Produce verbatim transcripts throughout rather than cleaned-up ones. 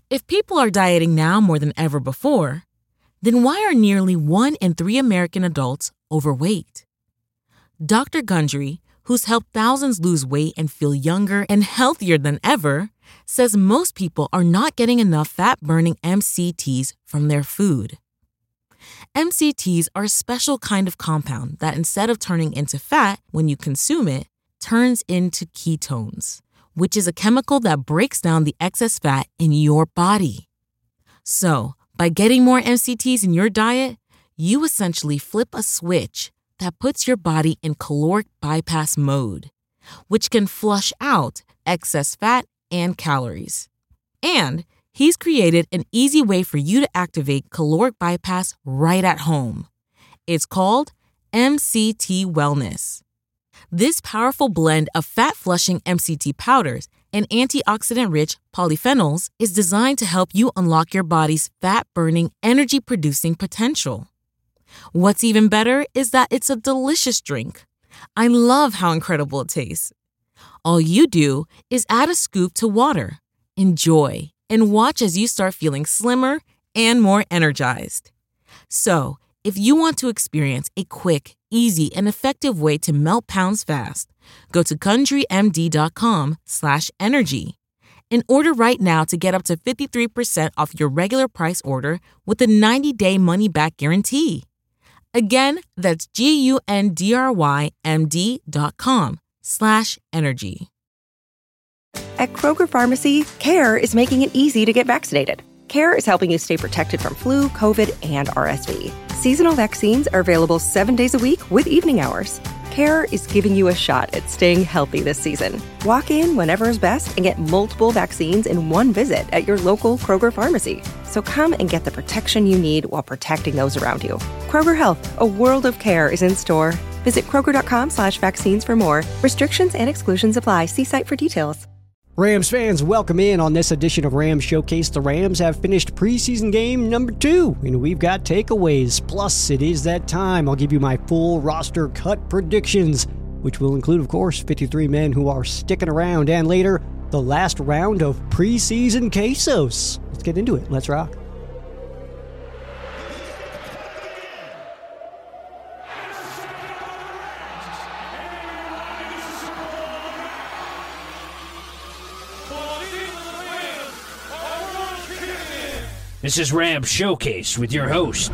If people are dieting now more than ever before, then why are nearly one in three American adults overweight? Doctor Gundry, who's helped thousands lose weight and feel younger and healthier than ever, says most people are not getting enough fat-burning M C Ts from their food. M C Ts are a special kind of compound that, instead of turning into fat when you consume it, turns into ketones, which is a chemical that breaks down the excess fat in your body. So, by getting more M C Ts in your diet, you essentially flip a switch that puts your body in caloric bypass mode, which can flush out excess fat and calories. And he's created an easy way for you to activate caloric bypass right at home. It's called M C T Wellness. This powerful blend of fat-flushing M C T powders and antioxidant-rich polyphenols is designed to help you unlock your body's fat-burning, energy-producing potential. What's even better is that it's a delicious drink. I love how incredible it tastes. All you do is add a scoop to water, enjoy, and watch as you start feeling slimmer and more energized. So, if you want to experience a quick, easy, and effective way to melt pounds fast, go to GundryMD.com slash energy and order right now to get up to fifty-three percent off your regular price order with a ninety-day money-back guarantee. Again, that's G-U-N-D-R-Y-M-D dot com slash energy. At Kroger Pharmacy, CARE is making it easy to get vaccinated. CARE is helping you stay protected from flu, COVID, and R S V. Seasonal vaccines are available seven days a week with evening hours. CARE is giving you a shot at staying healthy this season. Walk in whenever is best and get multiple vaccines in one visit at your local Kroger Pharmacy. So come and get the protection you need while protecting those around you. Kroger Health, a world of care, is in store. Visit Kroger.com slash vaccines for more. Restrictions and exclusions apply. See site for details. Rams fans, welcome in on this edition of Rams Showcase. The Rams have finished preseason game number two, and we've got takeaways. Plus, it is that time. I'll give you my full roster cut predictions, which will include, of course, fifty-three men who are sticking around, and later, the last round of preseason quesos. Let's get into it. Let's rock. This is Rams Showcase with your host,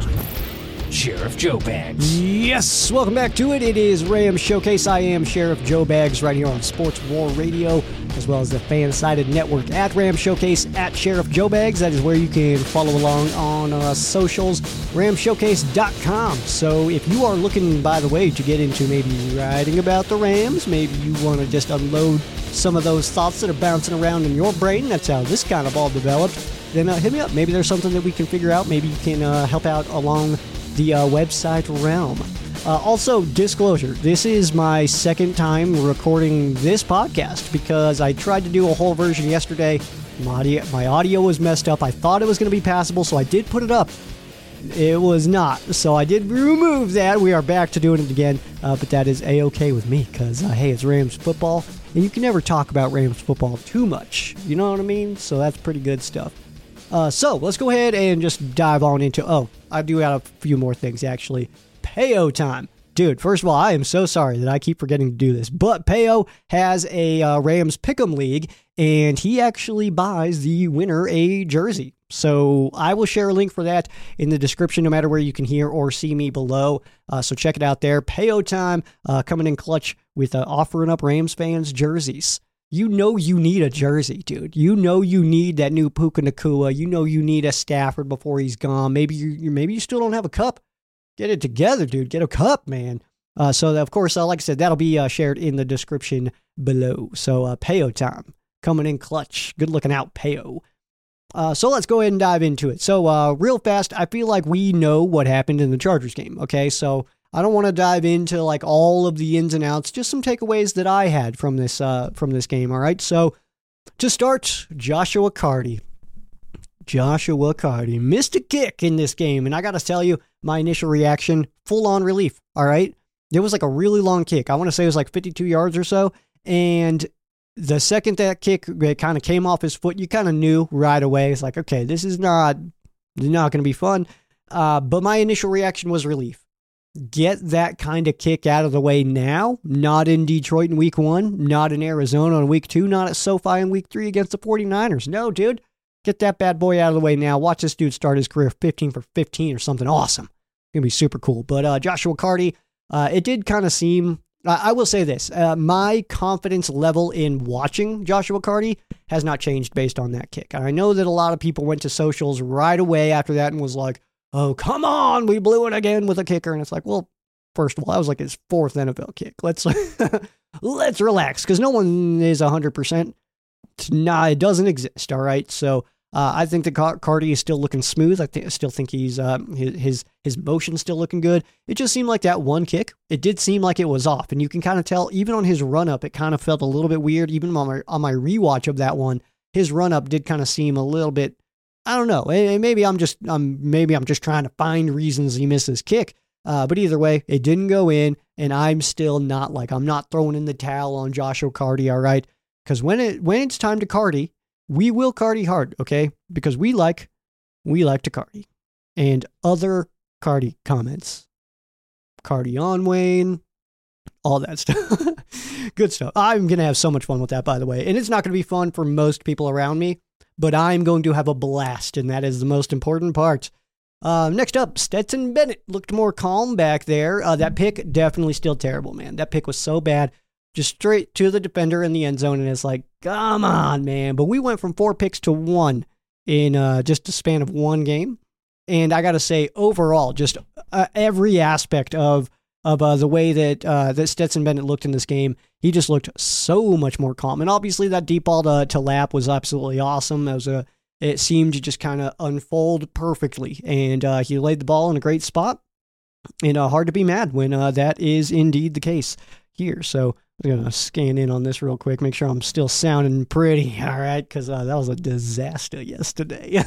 Sheriff Joe Bags. Yes, welcome back to it. It is Rams Showcase. I am Sheriff Joe Bags right here on Sports War Radio, as well as the fan-sided network at Rams Showcase, at Sheriff Joe Bags. That is where you can follow along on uh, socials, rams showcase dot com. So if you are looking, by the way, to get into maybe writing about the Rams, maybe you want to just unload some of those thoughts that are bouncing around in your brain, that's how this kind of all developed, then uh, hit me up. Maybe there's something that we can figure out. Maybe you can uh, help out along the uh, website realm. Uh, also, disclosure, this is my second time recording this podcast because I tried to do a whole version yesterday. My audio, my audio was messed up. I thought it was going to be passable, so I did put it up. It was not, so I did remove that. We are back to doing it again, uh, but that is A-okay with me because, uh, hey, it's Rams football, and you can never talk about Rams football too much. You know what I mean? So that's pretty good stuff. Uh, so let's go ahead and just dive on into, oh, I do have a few more things, actually. Payo time. Dude, first of all, I am so sorry that I keep forgetting to do this, but Payo has a uh, Rams Pick'em League, and he actually buys the winner a jersey. So I will share a link for that in the description, no matter where you can hear or see me below. Uh, so check it out there. Payo time, uh, coming in clutch with uh, offering up Rams fans jerseys. You know you need a jersey, dude. You know you need that new Puka Nacua. You know you need a Stafford before he's gone. Maybe you maybe you still don't have a cup. Get it together, dude. Get a cup, man. Uh, so, of course, uh, like I said, that'll be uh, shared in the description below. So, uh, Payo time. Coming in clutch. Good looking out, Payo. Uh, so, let's go ahead and dive into it. So, uh, real fast, I feel like we know what happened in the Chargers game, okay? So, I don't want to dive into like all of the ins and outs, just some takeaways that I had from this uh, from this game, all right? So, to start, Joshua Carty. Joshua Carty missed a kick in this game, and I got to tell you, my initial reaction, full-on relief, all right? It was like a really long kick. I want to say it was like fifty-two yards or so, and the second that kick kind of came off his foot, you kind of knew right away. It's like, okay, this is not, not going to be fun. Uh, but my initial reaction was relief. Get that kind of kick out of the way now. Not in Detroit in week one, not in Arizona in week two, not at SoFi in week three against the 49ers. No, dude. Get that bad boy out of the way now. Watch this dude start his career fifteen for fifteen or something awesome. It's going to be super cool. But uh, Joshua Carty, uh, it did kind of seem, uh, I will say this, uh, my confidence level in watching Joshua Carty has not changed based on that kick. And I know that a lot of people went to socials right away after that and was like, oh, come on, we blew it again with a kicker. And it's like, well, first of all, that was like his fourth N F L kick. Let's let's relax, because no one is one hundred percent. Nah, it doesn't exist, all right? So uh, I think that Car- Carty is still looking smooth. I, th- I still think he's uh, his, his his motion's still looking good. It just seemed like that one kick, it did seem like it was off. And you can kind of tell, even on his run-up, it kind of felt a little bit weird. Even on my, on my rewatch of that one, his run-up did kind of seem a little bit, I don't know. Maybe I'm just I'm maybe I'm just trying to find reasons he missed his kick. Uh, but either way, it didn't go in, and I'm still not like I'm not throwing in the towel on Joshua Carty. All right, because when it when it's time to Carty, we will Carty hard. Okay, because we like we like to Carty. And other Carty comments, Carty on Wayne, all that stuff. Good stuff. I'm gonna have so much fun with that, by the way, and it's not gonna be fun for most people around me. But I'm going to have a blast, and that is the most important part. Uh, next up, Stetson Bennett looked more calm back there. Uh, that pick, definitely still terrible, man. That pick was so bad. Just straight to the defender in the end zone, and it's like, come on, man. But we went from four picks to one in uh, just a span of one game. And I got to say, overall, just uh, every aspect of of uh, the way that uh, that Stetson Bennett looked in this game, he just looked so much more calm. And obviously that deep ball to, to Lap was absolutely awesome. That was a, it seemed to just kind of unfold perfectly. And uh, he laid the ball in a great spot. And uh, hard to be mad when uh, that is indeed the case here. So I'm going to scan in on this real quick, make sure I'm still sounding pretty, all right? Because uh, that was a disaster yesterday.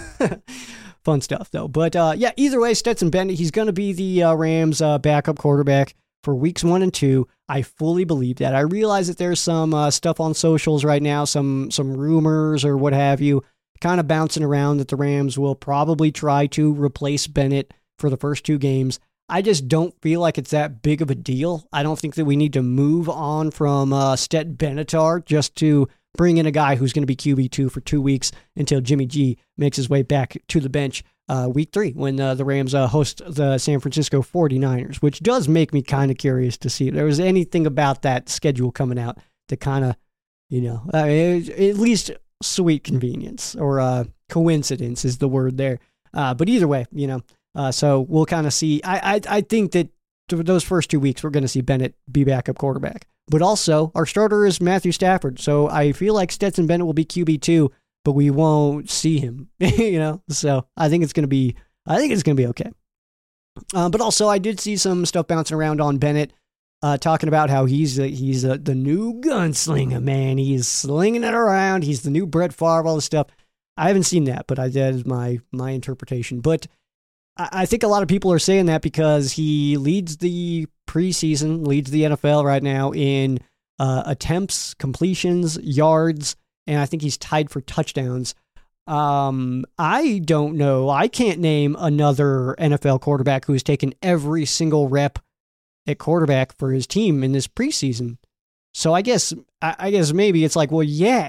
Fun stuff, though. But, uh, yeah, either way, Stetson Bennett, he's going to be the uh, Rams' uh, backup quarterback for weeks one and two. I fully believe that. I realize that there's some uh, stuff on socials right now, some some rumors or what have you, kind of bouncing around that the Rams will probably try to replace Bennett for the first two games. I just don't feel like it's that big of a deal. I don't think that we need to move on from uh, Stet Benatar just to bring in a guy who's going to be Q B two for two weeks until Jimmy G makes his way back to the bench uh, week three when uh, the Rams uh, host the San Francisco 49ers, which does make me kind of curious to see if there was anything about that schedule coming out that kind of, you know, uh, at least sweet convenience or uh, coincidence is the word there. Uh, but either way, you know, uh, so we'll kind of see. I, I I think that those first two weeks we're going to see Bennett be backup quarterback. But also, our starter is Matthew Stafford, so I feel like Stetson Bennett will be Q B two, but we won't see him, you know? So I think it's going to be, I think it's going to be okay. Um, but also, I did see some stuff bouncing around on Bennett, uh, talking about how he's a, he's a, the new gunslinger, man. He's slinging it around. He's the new Brett Favre, all this stuff. I haven't seen that, but I, that is my, my interpretation. But I, I think a lot of people are saying that because he leads the preseason, leads the N F L right now in uh, attempts, completions, yards, and I think he's tied for touchdowns. Um, I don't know. I can't name another N F L quarterback who's taken every single rep at quarterback for his team in this preseason. So I guess, I, I guess maybe it's like, well, yeah,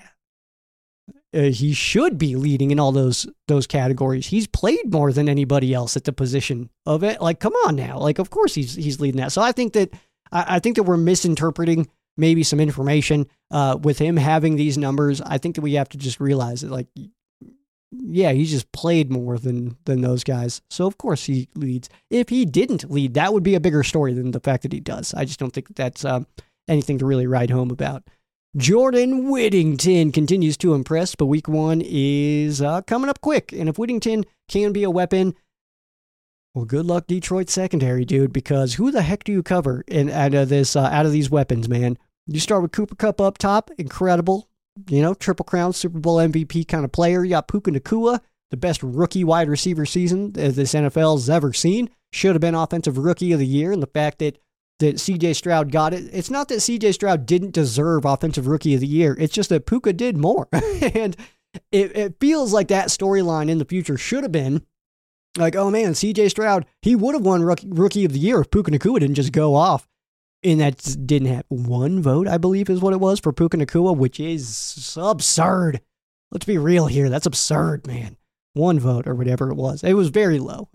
uh, he should be leading in all those those categories. He's played more than anybody else at the position of it. Like, come on now. Like, of course he's he's leading that. So I think that I, I think that we're misinterpreting maybe some information uh, with him having these numbers. I think that we have to just realize that, like, yeah, he's just played more than than those guys. So of course he leads. If he didn't lead, that would be a bigger story than the fact that he does. I just don't think that that's um, anything to really write home about. Jordan Whittington continues to impress, but week one is uh, coming up quick. And if Whittington can be a weapon, well, good luck Detroit secondary, dude, because who the heck do you cover in out of this uh, out of these weapons, man? You start with Cooper Kupp up top, incredible, you know, Triple Crown, Super Bowl M V P kind of player. You got Puka Nacua, the best rookie wide receiver season this N F L's ever seen. Should have been Offensive Rookie of the Year, and the fact that that C J Stroud got it. It's not that C J Stroud didn't deserve Offensive Rookie of the Year. It's just that Puka did more. And it, it feels like that storyline in the future should have been like, oh man, C J Stroud, he would have won rookie, rookie of the Year if Puka Nacua didn't just go off. And that didn't have one vote, I believe is what it was for Puka Nacua, which is absurd. Let's be real here. That's absurd, man. One vote or whatever it was. It was very low.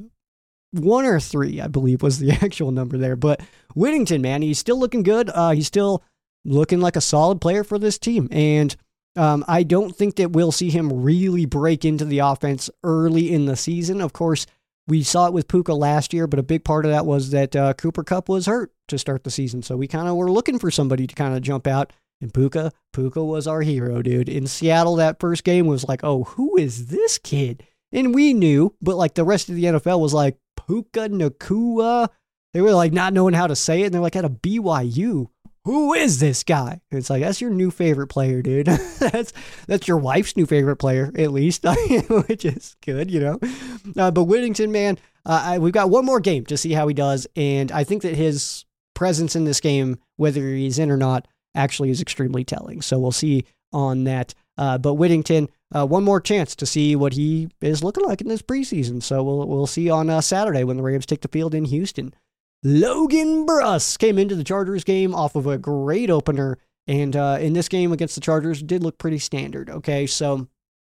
One or three, I believe, was the actual number there. But Whittington, man, he's still looking good. Uh, he's still looking like a solid player for this team. And um, I don't think that we'll see him really break into the offense early in the season. Of course, we saw it with Puka last year, but a big part of that was that uh, Cooper Kupp was hurt to start the season. So we kind of were looking for somebody to kind of jump out. And Puka, Puka was our hero, dude. In Seattle, that first game was like, oh, who is this kid? And we knew, but like the rest of the N F L was like, Puka Nacua. They were like not knowing how to say it. And they're like, at a B Y U, who is this guy? And it's like, that's your new favorite player, dude. that's that's your wife's new favorite player, at least, which is good, you know. Uh, but Whittington, man, uh, I, we've got one more game to see how he does. And I think that his presence in this game, whether he's in or not, actually is extremely telling. So we'll see on that. Uh, but Whittington, uh, one more chance to see what he is looking like in this preseason. So we'll we'll see on uh, Saturday when the Rams take the field in Houston. Logan Bruss came into the Chargers game off of a great opener. And uh, in this game against the Chargers, did look pretty standard. Okay, so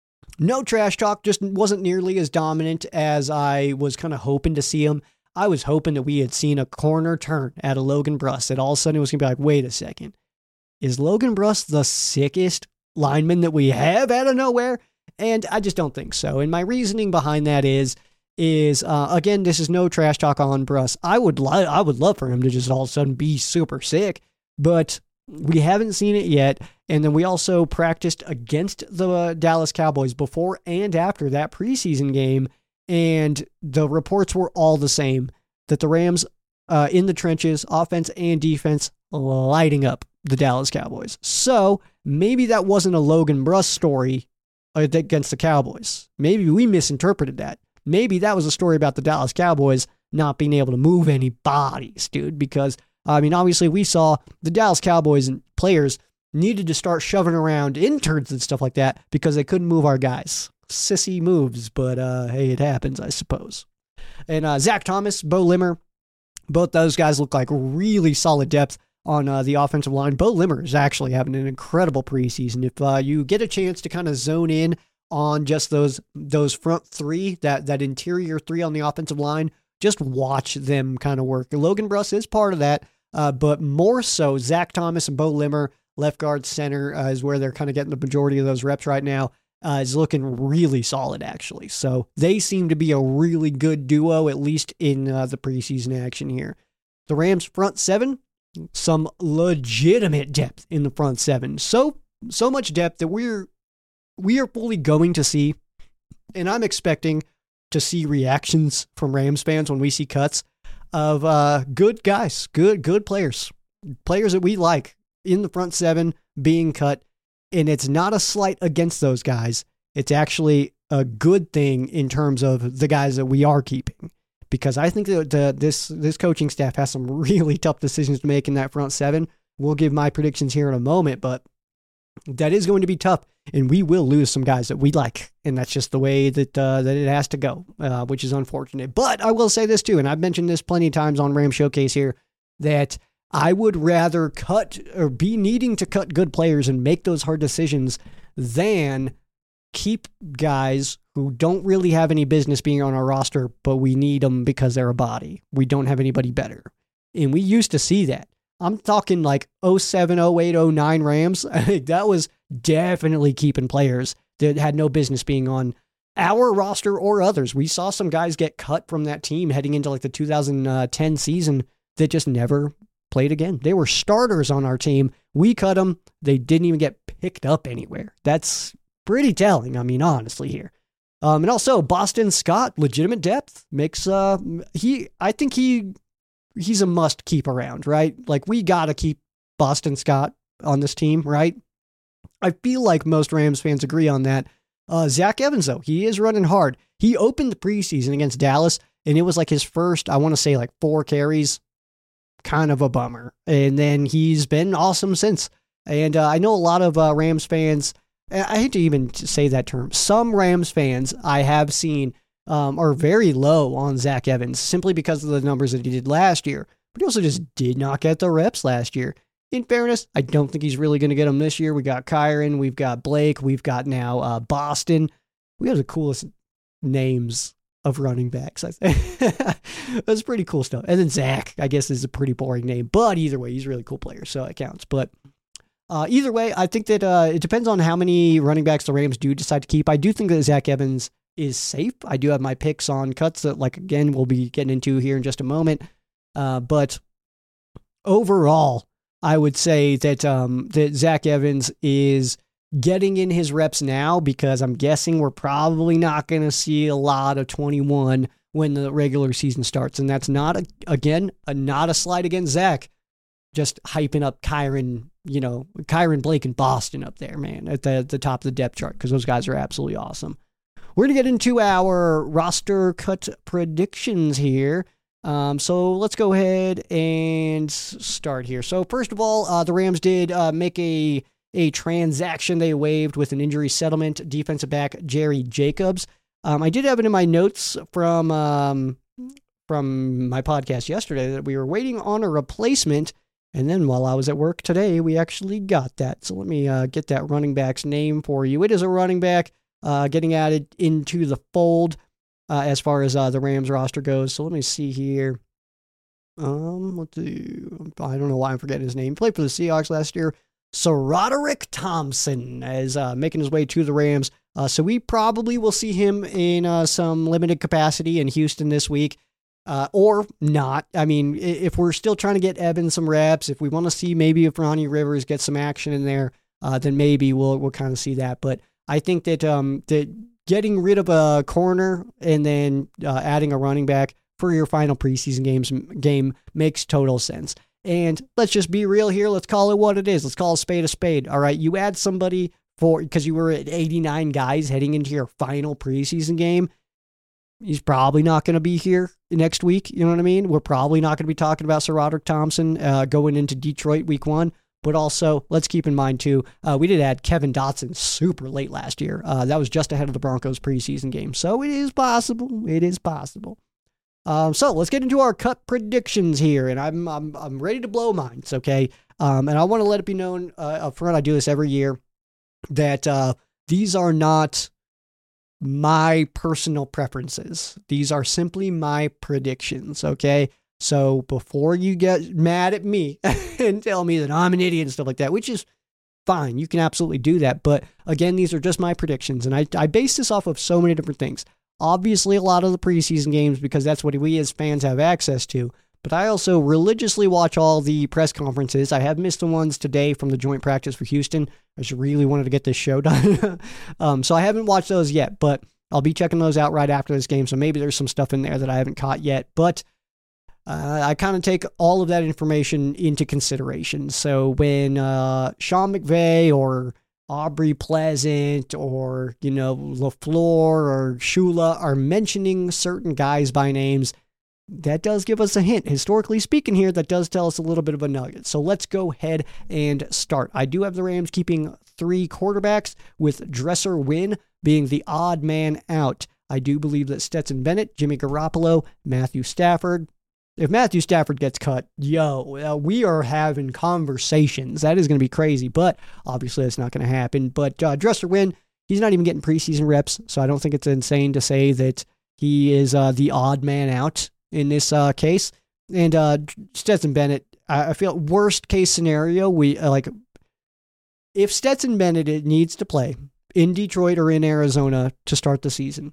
no trash talk, just wasn't nearly as dominant as I was kind of hoping to see him. I was hoping that we had seen a corner turn at a Logan Bruss, that all of a sudden it was going to be like, wait a second. Is Logan Bruss the sickest lineman that we have out of nowhere? And I just don't think so. And my reasoning behind that is, is uh, again, this is no trash talk on Bruss. I would li- I would love for him to just all of a sudden be super sick, but we haven't seen it yet. And then we also practiced against the Dallas Cowboys before and after that preseason game, and the reports were all the same, that the Rams uh, in the trenches, offense and defense, lighting up the Dallas Cowboys. So maybe that wasn't a Logan Bruss story against the Cowboys. Maybe we misinterpreted that. Maybe that was a story about the Dallas Cowboys not being able to move any bodies, dude, because, I mean, obviously we saw the Dallas Cowboys and players needed to start shoving around interns and stuff like that because they couldn't move our guys. Sissy moves, but uh, hey, it happens, I suppose. And uh, Zach Thomas, Bo Limmer, both those guys look like really solid depth on uh, the offensive line. Bo Limmer is actually having an incredible preseason. If uh, you get a chance to kind of zone in on just those those front three, that that interior three on the offensive line, just watch them kind of work. Logan Bruss is part of that, uh, but more so Zach Thomas and Bo Limmer, left guard, center, uh, is where they're kind of getting the majority of those reps right now. Uh, is looking really solid, actually. So they seem to be a really good duo, at least in uh, the preseason action here. The Rams front seven, some legitimate depth in the front seven. So so much depth that we're we are fully going to see, and I'm expecting to see reactions from Rams fans when we see cuts of uh, good guys, good good players, players that we like in the front seven being cut. And it's not a slight against those guys. It's actually a good thing in terms of the guys that we are keeping. Because I think that the, this this coaching staff has some really tough decisions to make in that front seven. We'll give my predictions here in a moment, but that is going to be tough. And we will lose some guys that we like. And that's just the way that uh, that it has to go, uh, which is unfortunate. But I will say this too, and I've mentioned this plenty of times on Ram Showcase here, that I would rather cut or be needing to cut good players and make those hard decisions than keep guys who don't really have any business being on our roster, but we need them because they're a body. We don't have anybody better. And we used to see that. I'm talking like oh seven, oh eight, oh nine Rams. I think that was definitely keeping players that had no business being on our roster or others. We saw some guys get cut from that team heading into like the two thousand ten season that just never played again. They were starters on our team. We cut them. They didn't even get picked up anywhere. That's pretty telling, I mean, honestly here. Um, and also Boston Scott, legitimate depth, makes, uh, he, I think he, he's a must keep around, right? Like we got to keep Boston Scott on this team, right? I feel like most Rams fans agree on that. Uh, Zach Evans, though, he is running hard. He opened the preseason against Dallas, and it was like his first, I want to say like four carries, kind of a bummer. And then he's been awesome since. And uh, I know a lot of uh, Rams fans, I hate to even say that term, some Rams fans I have seen um, are very low on Zach Evans simply because of the numbers that he did last year. But he also just did not get the reps last year. In fairness, I don't think he's really going to get them this year. We got Kyren, we've got Blake, we've got now uh, Boston. We have the coolest names of running backs. That's pretty cool stuff. And then Zach, I guess, is a pretty boring name. But either way, he's a really cool player, so it counts. But uh, either way, I think that uh, it depends on how many running backs the Rams do decide to keep. I do think that Zach Evans is safe. I do have my picks on cuts that, like, again, we'll be getting into here in just a moment. Uh, but overall, I would say that um, that Zach Evans is getting in his reps now because I'm guessing we're probably not going to see a lot of twenty-one when the regular season starts. And that's not, a, again, a, not a slight against Zach. Just hyping up Kyren, you know, Kyren, Blake, and Boston up there, man, at the, the top of the depth chart because those guys are absolutely awesome. We're going to get into our roster cut predictions here. Um, so let's go ahead and start here. So first of all, uh, the Rams did uh, make a a transaction they waived with an injury settlement, defensive back Jerry Jacobs. Um, I did have it in my notes from um, from my podcast yesterday that we were waiting on a replacement, and then while I was at work today, we actually got that. So let me uh, get that running back's name for you. It is a running back uh, getting added into the fold. Uh, as far as uh, the Rams roster goes. So let me see here. Um, let's do, I don't know why I'm forgetting his name. He played for the Seahawks last year. SaRodorick Thompson is uh, making his way to the Rams. Uh, so we probably will see him in uh, some limited capacity in Houston this week. Uh, or not. I mean, if we're still trying to get Evans some reps, if we want to see maybe if Ronnie Rivers gets some action in there, uh, then maybe we'll we'll kind of see that. But I think that um that getting rid of a corner and then uh, adding a running back for your final preseason games game makes total sense. And let's just be real here. Let's call it what it is. Let's call a spade a spade. All right. You add somebody for, because you were at eighty-nine guys heading into your final preseason game. He's probably not going to be here next week. You know what I mean? We're probably not going to be talking about SaRodorick Thompson uh, going into Detroit week one. But also, let's keep in mind, too, uh, we did add Kevin Dotson super late last year. Uh, that was just ahead of the Broncos preseason game. So it is possible. It is possible. Um, so let's get into our cut predictions here. And I'm I'm I'm ready to blow minds, okay? Um, and I want to let it be known uh, up front, I do this every year, that uh, these are not my personal preferences. These are simply my predictions, okay? So before you get mad at me and tell me that I'm an idiot and stuff like that, which is fine, you can absolutely do that. But again, these are just my predictions. And I, I base this off of so many different things. Obviously, a lot of the preseason games, because that's what we as fans have access to. But I also religiously watch all the press conferences. I have missed the ones today from the joint practice for Houston. I just really wanted to get this show done. um, so I haven't watched those yet, but I'll be checking those out right after this game. So maybe there's some stuff in there that I haven't caught yet. But Uh, I kind of take all of that information into consideration. So when uh, Sean McVay or Aubrey Pleasant or, you know, LaFleur or Shula are mentioning certain guys by names, that does give us a hint. Historically speaking here, that does tell us a little bit of a nugget. So let's go ahead and start. I do have the Rams keeping three quarterbacks, with Dresser Wynn being the odd man out. I do believe that Stetson Bennett, Jimmy Garoppolo, Matthew Stafford. If Matthew Stafford gets cut, yo, uh, we are having conversations. That is going to be crazy, but obviously that's not going to happen. But uh, Dresser Wynn, he's not even getting preseason reps, so I don't think it's insane to say that he is uh, the odd man out in this uh, case. And uh, Stetson Bennett, I, I feel worst case scenario, we uh, like if Stetson Bennett needs to play in Detroit or in Arizona to start the season,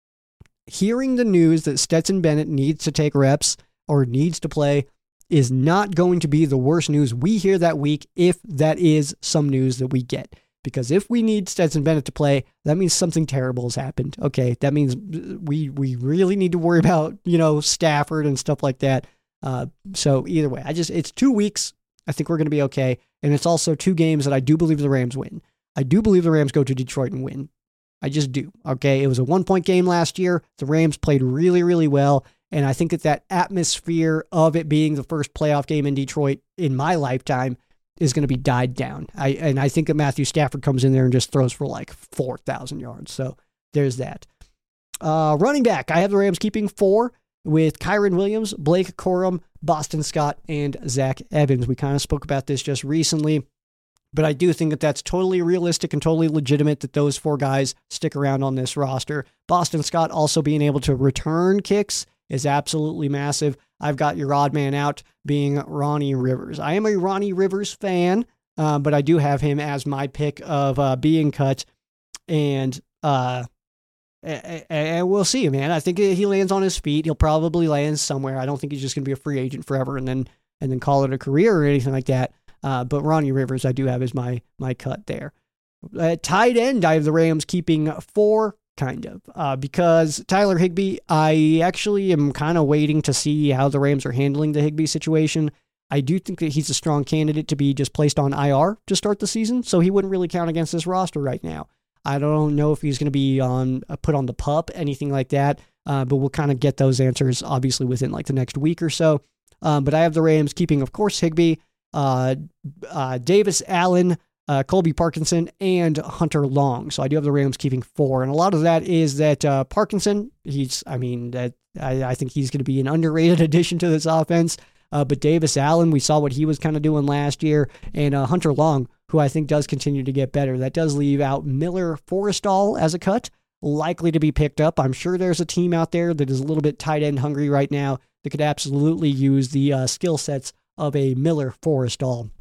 hearing the news that Stetson Bennett needs to take reps or needs to play is not going to be the worst news we hear that week, if that is some news that we get. Because if we need Stetson Bennett to play, that means something terrible has happened. Okay, that means we we really need to worry about, you know, Stafford and stuff like that. Uh, so either way, I just it's two weeks. I think we're going to be okay. And it's also two games that I do believe the Rams win. I do believe the Rams go to Detroit and win. I just do. Okay, it was a one-point game last year. The Rams played really, really well. And I think that that atmosphere of it being the first playoff game in Detroit in my lifetime is going to be died down. I And I think that Matthew Stafford comes in there and just throws for like four thousand yards. So there's that. Uh, running back, I have the Rams keeping four with Kyren Williams, Blake Corum, Boston Scott, and Zach Evans. We kind of spoke about this just recently, but I do think that that's totally realistic and totally legitimate that those four guys stick around on this roster. Boston Scott also being able to return kicks is absolutely massive. I've got your odd man out being Ronnie Rivers. I am a Ronnie Rivers fan, uh, but I do have him as my pick of uh, being cut, and uh, and we'll see, man. I think he lands on his feet. He'll probably land somewhere. I don't think he's just going to be a free agent forever and then and then call it a career or anything like that. Uh, but Ronnie Rivers, I do have as my my cut there. At tight end, I have the Rams keeping four, kind of, uh, because Tyler Higbee, I actually am kind of waiting to see how the Rams are handling the Higbee situation. I do think that he's a strong candidate to be just placed on I R to start the season, so he wouldn't really count against this roster right now. I don't know if he's going to be on uh, put on the pup, anything like that, uh, but we'll kind of get those answers, obviously, within like the next week or so. Um, but I have the Rams keeping, of course, Higbee, uh, uh, Davis Allen, uh, Colby Parkinson, and Hunter Long. So I do have the Rams keeping four. And a lot of that is that uh, Parkinson, he's, I mean, that I, I think he's going to be an underrated addition to this offense. Uh, but Davis Allen, we saw what he was kind of doing last year. And uh, Hunter Long, who I think does continue to get better. That does leave out Miller Forristall as a cut, likely to be picked up. I'm sure there's a team out there that is a little bit tight end hungry right now that could absolutely use the uh, skill sets of a Miller Forristall.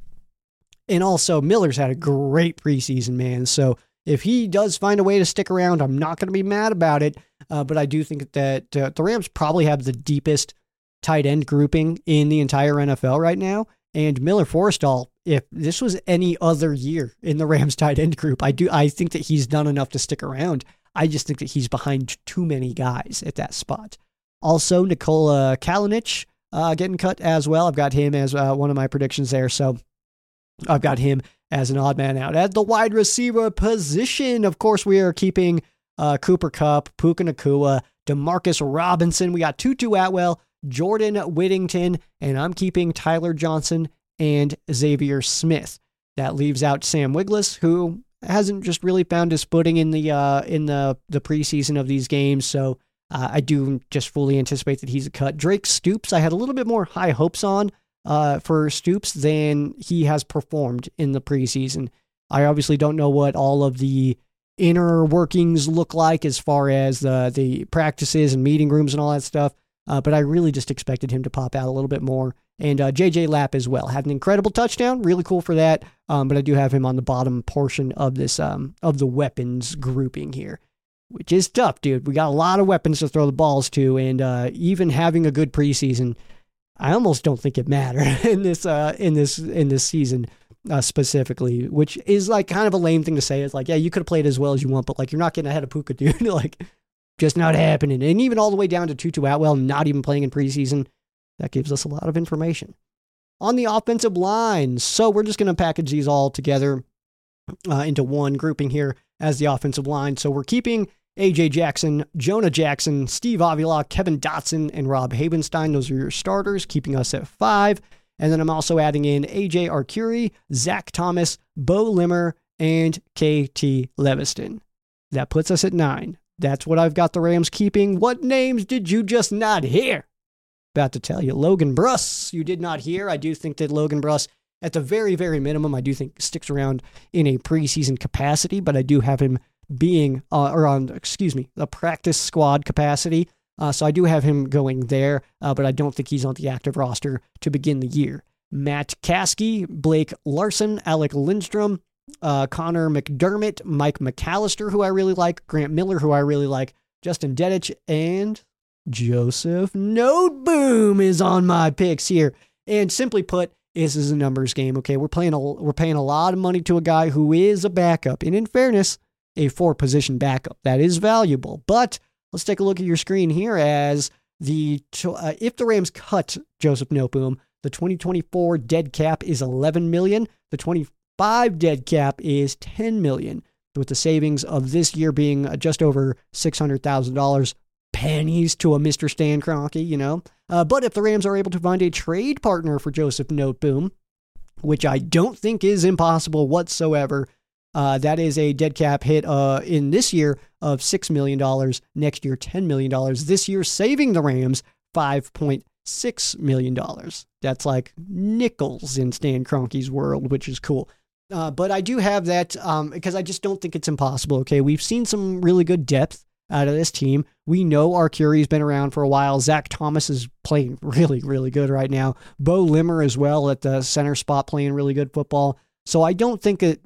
And also, Miller's had a great preseason, man. So if he does find a way to stick around, I'm not going to be mad about it. Uh, but I do think that uh, the Rams probably have the deepest tight end grouping in the entire N F L right now. And Miller Forristall, if this was any other year in the Rams tight end group, I do I think that he's done enough to stick around. I just think that he's behind too many guys at that spot. Also, Nikola Kalinic uh, getting cut as well. I've got him as uh, one of my predictions there. So I've got him as an odd man out. At the wide receiver position, of course, we are keeping uh, Cooper Kupp, Puka Nacua, Demarcus Robinson. We got Tutu Atwell, Jordan Whittington, and I'm keeping Tyler Johnson and Xavier Smith. That leaves out Sam Wiglusz, who hasn't just really found his footing in the uh, in the the preseason of these games. So uh, I do just fully anticipate that he's a cut. Drake Stoops, I had a little bit more high hopes on uh, for Stoops than he has performed in the preseason. I obviously don't know what all of the inner workings look like as far as the the practices and meeting rooms and all that stuff. Uh, but I really just expected him to pop out a little bit more. And uh, J J Lapp as well. Had an incredible touchdown. Really cool for that. Um, but I do have him on the bottom portion of this um, of the weapons grouping here, which is tough, dude. We got a lot of weapons to throw the balls to. And uh, even having a good preseason, I almost don't think it mattered in this uh, in this in this season uh, specifically, which is like kind of a lame thing to say. It's like, yeah, you could have played as well as you want, but like you're not getting ahead of Puka, dude. Like, just not happening. And even all the way down to Tutu Atwell, not even playing in preseason, that gives us a lot of information. On the offensive line, so we're just going to package these all together uh, into one grouping here as the offensive line. So we're keeping A J Jackson, Jonah Jackson, Steve Avila, Kevin Dotson, and Rob Havenstein. Those are your starters, keeping us at five. And then I'm also adding in A J Arcuri, Zach Thomas, Bo Limmer, and K T Leviston. That puts us at nine. That's what I've got the Rams keeping. What names did you just not hear? About to tell you. Logan Bruss, you did not hear. I do think that Logan Bruss, at the very, very minimum, I do think sticks around in a preseason capacity, but I do have him being, uh, or on, excuse me, the practice squad capacity. Uh, so I do have him going there, uh, but I don't think he's on the active roster to begin the year. Matt Caskey, Blake Larson, Alec Lindstrom, Uh, Connor McDermott, Mike McAllister, who I really like, Grant Miller, who I really like, Justin Dedich, and Joseph Noteboom is on my picks here. And simply put, this is a numbers game. Okay, we're playing a we're paying a lot of money to a guy who is a backup, and in fairness, a four-position backup. That is valuable. But let's take a look at your screen here as the uh, if the Rams cut Joseph Noteboom, the twenty twenty-four dead cap is eleven million dollars. The twenty-five dead cap is ten million dollars, with the savings of this year being just over six hundred thousand dollars pennies to a Mister Stan Kroenke, you know. Uh, but if the Rams are able to find a trade partner for Joseph Noteboom, which I don't think is impossible whatsoever, uh, that is a dead cap hit uh, in this year of six million dollars, next year ten million dollars, this year saving the Rams five point six million dollars. That's like nickels in Stan Kroenke's world, which is cool. Uh, but I do have that um, because I just don't think it's impossible. Okay, we've seen some really good depth out of this team. We know Arcuri's been around for a while. Zach Thomas is playing really, really good right now. Bo Limmer as well at the center spot playing really good football. So I don't think it.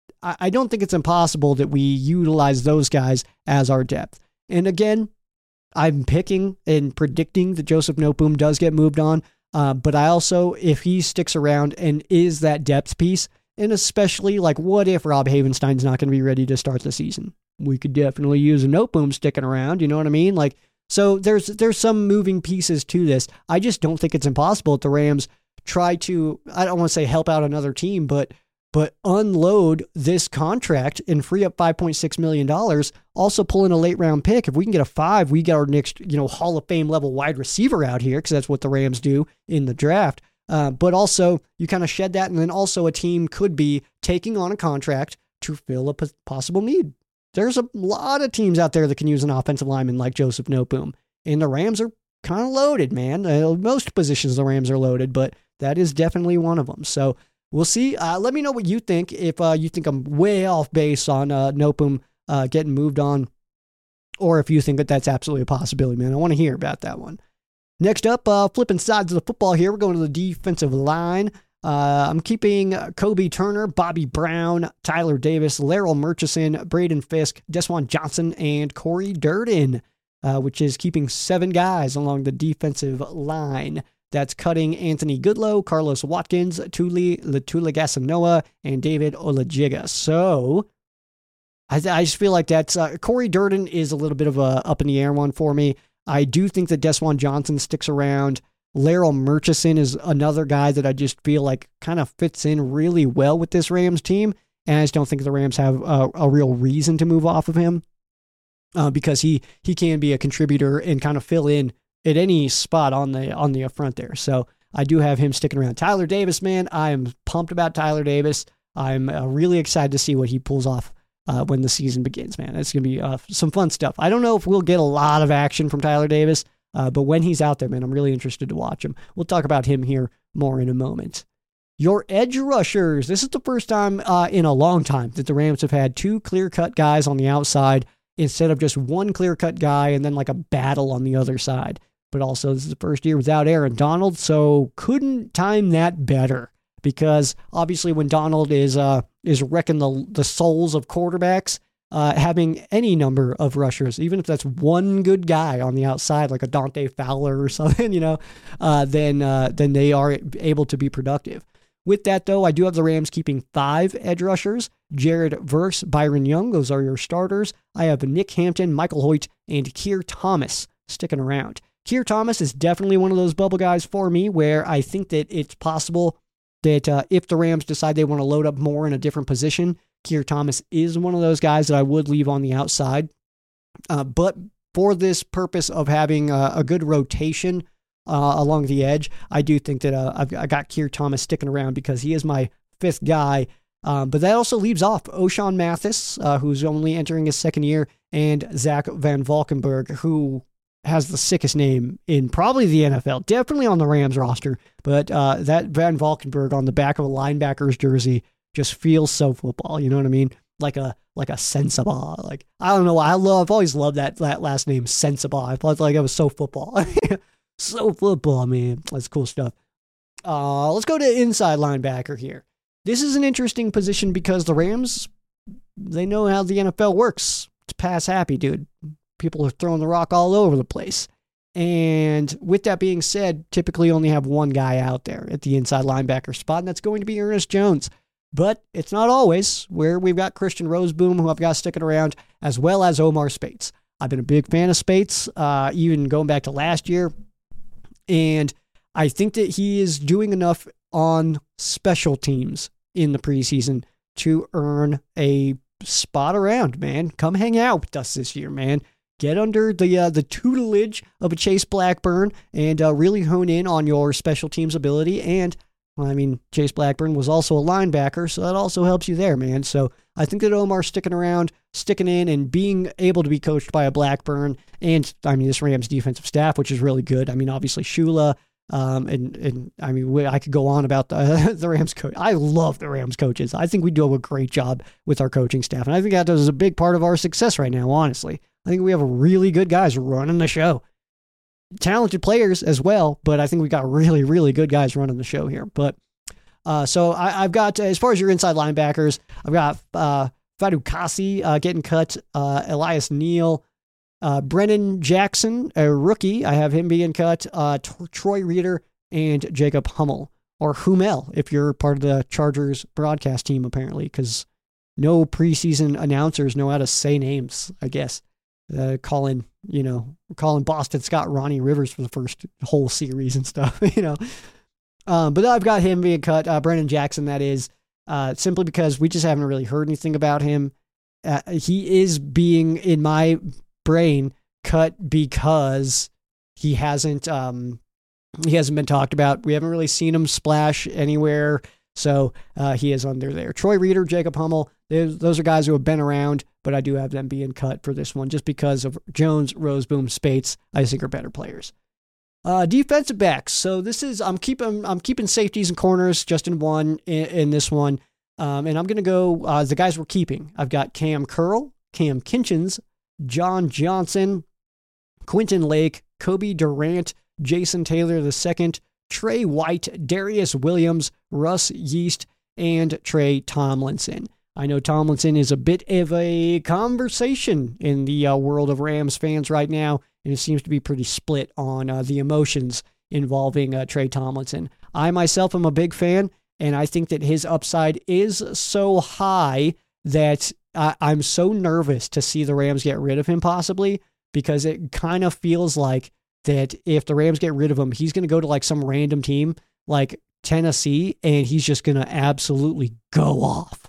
I don't think it's impossible that we utilize those guys as our depth. And again, I'm picking and predicting that Joseph Noteboom does get moved on. Uh, but I also, if he sticks around and is that depth piece, and especially like, what if Rob Havenstein's not going to be ready to start the season? We could definitely use a Noteboom sticking around. You know what I mean? Like, so there's there's some moving pieces to this. I just don't think it's impossible if the Rams try to, I don't want to say help out another team, but but unload this contract and free up five point six million dollars, also pull in a late round pick. If we can get a five, we get our next, you know, Hall of Fame level wide receiver out here, because that's what the Rams do in the draft. Uh, but also, you kind of shed that, and then also a team could be taking on a contract to fill a p- possible need. There's a lot of teams out there that can use an offensive lineman like Joseph Noteboom, and the Rams are kind of loaded, man. Uh, most positions the Rams are loaded, but that is definitely one of them. So we'll see. Uh, let me know what you think. If uh, you think I'm way off base on uh, Noteboom uh, getting moved on, or if you think that that's absolutely a possibility, man. I want to hear about that one. Next up, uh, flipping sides of the football here. We're going to the defensive line. Uh, I'm keeping Kobe Turner, Bobby Brown, Tyler Davis, Laryl Murchison, Braden Fisk, Desjuan Johnson, and Corey Durden, uh, which is keeping seven guys along the defensive line. That's cutting Anthony Goodlow, Carlos Watkins, Tuli Letuligasenoa, and David Olajiga. So I, I just feel like that's uh, Corey Durden is a little bit of a up in the air one for me. I do think that Desjuan Johnson sticks around. Laryl Murchison is another guy that I just feel like kind of fits in really well with this Rams team. And I just don't think the Rams have a, a real reason to move off of him uh, because he he can be a contributor and kind of fill in at any spot on the on the front there. So I do have him sticking around. Tyler Davis, man, I am pumped about Tyler Davis. I'm uh, really excited to see what he pulls off uh, when the season begins, man. It's going to be uh, some fun stuff. I don't know if we'll get a lot of action from Tyler Davis, uh, but when he's out there, man, I'm really interested to watch him. We'll talk about him here more in a moment. Your edge rushers. This is the first time uh, in a long time that the Rams have had two clear-cut guys on the outside instead of just one clear-cut guy and then like a battle on the other side. But also, this is the first year without Aaron Donald, so couldn't time that better. Because obviously, when Donald is uh, is wrecking the the souls of quarterbacks, uh, having any number of rushers, even if that's one good guy on the outside, like a Dante Fowler or something, you know, uh, then uh, then they are able to be productive. With that, though, I do have the Rams keeping five edge rushers: Jared Verse, Byron Young. Those are your starters. I have Nick Hampton, Michael Hoyt, and Keir Thomas sticking around. Keir Thomas is definitely one of those bubble guys for me where I think that it's possible that uh, if the Rams decide they want to load up more in a different position, Keir Thomas is one of those guys that I would leave on the outside. Uh, but for this purpose of having a, a good rotation uh, along the edge, I do think that uh, I've I got Keir Thomas sticking around because he is my fifth guy. Um, but that also leaves off O'Shawn Mathis, uh, who's only entering his second year, and Zach Van Valkenburg, who has the sickest name in probably the N F L, definitely on the Rams roster, but uh, that Van Valkenburg on the back of a linebacker's jersey just feels so football, you know what I mean? Like a like a Sensabaugh. Like, I don't know, I love, I've always loved that, that last name, Sensabaugh. I felt like it was so football. So football, man. That's cool stuff. Uh, let's go to inside linebacker here. This is an interesting position because the Rams, they know how the N F L works. It's pass happy, dude. People are throwing the rock all over the place. And with that being said, typically only have one guy out there at the inside linebacker spot, and that's going to be Ernest Jones. But it's not always, where we've got Christian Roseboom, who I've got sticking around, as well as Omar Speights. I've been a big fan of Speights, uh, even going back to last year. And I think that he is doing enough on special teams in the preseason to earn a spot around, man. Come hang out with us this year, man. get under the uh, the tutelage of a Chase Blackburn and uh, really hone in on your special teams ability. And, well, I mean, Chase Blackburn was also a linebacker, so that also helps you there, man. So I think that Omar sticking around, sticking in, and being able to be coached by a Blackburn, and, I mean, this Rams defensive staff, which is really good. I mean, obviously, Shula, um, and, and I mean, we, I could go on about the, the Rams coach. I love the Rams coaches. I think we do a great job with our coaching staff, and I think that is a big part of our success right now, honestly. I think we have really good guys running the show. Talented players as well, but I think we got really, really good guys running the show here. But uh, so I, I've got, as far as your inside linebackers, I've got uh, Fadu Kasi uh, getting cut, uh, Elias Neal, uh, Brennan Jackson, a rookie. I have him being cut, uh, T- Troy Reeder, and Jacob Hummel, or Hummel, if you're part of the Chargers broadcast team, apparently, because no preseason announcers know how to say names, I guess. Uh, calling, you know, calling Boston Scott Ronnie Rivers for the first whole series and stuff, you know. Um, but I've got him being cut, uh, Brennan Jackson, that is, uh, simply because we just haven't really heard anything about him. Uh, he is being, in my brain, cut because he hasn't, um, he hasn't been talked about. We haven't really seen him splash anywhere. So uh, he is under there. Troy Reeder, Jacob Hummel, those are guys who have been around, but I do have them being cut for this one just because of Jones, Roseboom, Spates, I think are better players. Uh, defensive backs. So this is, I'm keeping, I'm keeping safeties and corners just in one in, in this one. Um, and I'm going to go, uh, the guys we're keeping. I've got Cam Curl, Cam Kinchins, John Johnson, Quentin Lake, Kobe Durant, Jason Taylor the second, Trey White, Darius Williams, Russ Yeast, and Trey Tomlinson. I know Tomlinson is a bit of a conversation in the uh, world of Rams fans right now, and it seems to be pretty split on uh, the emotions involving uh, Trey Tomlinson. I myself am a big fan, and I think that his upside is so high that I- I'm so nervous to see the Rams get rid of him possibly, because it kind of feels like that if the Rams get rid of him, he's going to go to like some random team like Tennessee, and he's just going to absolutely go off.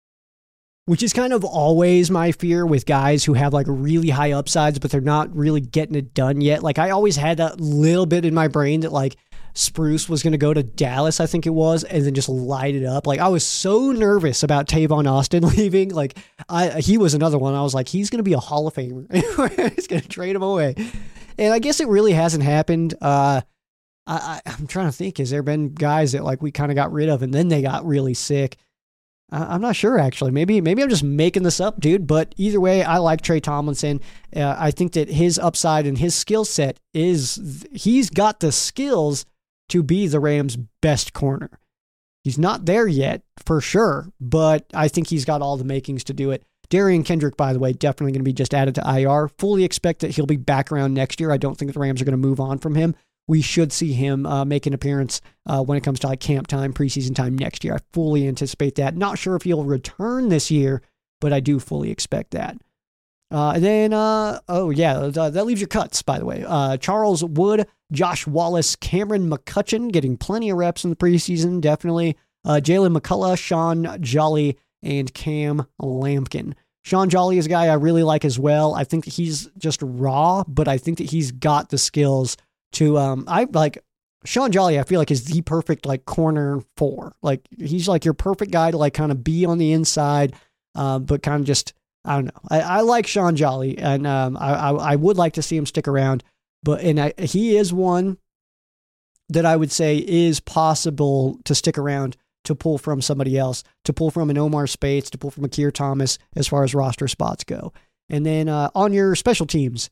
Which is kind of always my fear with guys who have like really high upsides, but they're not really getting it done yet. Like I always had that little bit in my brain that like Spruce was going to go to Dallas, I think it was, and then just light it up. Like I was so nervous about Tavon Austin leaving. Like I, he was another one. I was like, he's going to be a Hall of Famer. He's going to trade him away. And I guess it really hasn't happened. Uh, I, I, I'm trying to think, has there been guys that like we kind of got rid of and then they got really sick? Uh, I'm not sure, actually. Maybe maybe I'm just making this up, dude. But either way, I like Trey Tomlinson. Uh, I think that his upside and his skill set is, he's got the skills to be the Rams' best corner. He's not there yet, for sure, but I think he's got all the makings to do it. Darian Kendrick, by the way, definitely going to be just added to I R. Fully expect that he'll be back around next year. I don't think the Rams are going to move on from him. We should see him uh, make an appearance uh, when it comes to like camp time, preseason time next year. I fully anticipate that. Not sure if he'll return this year, but I do fully expect that. Uh, and then, uh, oh yeah, uh, that leaves your cuts, by the way. Uh, Charles Wood, Josh Wallace, Cameron McCutcheon getting plenty of reps in the preseason, definitely. Uh, Jalen McCullough, Sean Jolly, and Cam Lampkin. Sean Jolly is a guy I really like as well. I think that he's just raw, but I think that he's got the skills to, um, I like Sean Jolly, I feel like is the perfect like corner four. Like he's like your perfect guy to like kind of be on the inside, uh, but kind of just, I don't know. I, I like Sean Jolly, and um, I, I I would like to see him stick around, but and I, he is one that I would say is possible to stick around, to pull from somebody else, to pull from an Omar Spates, to pull from a Keir Thomas as far as roster spots go. And then uh, on your special teams,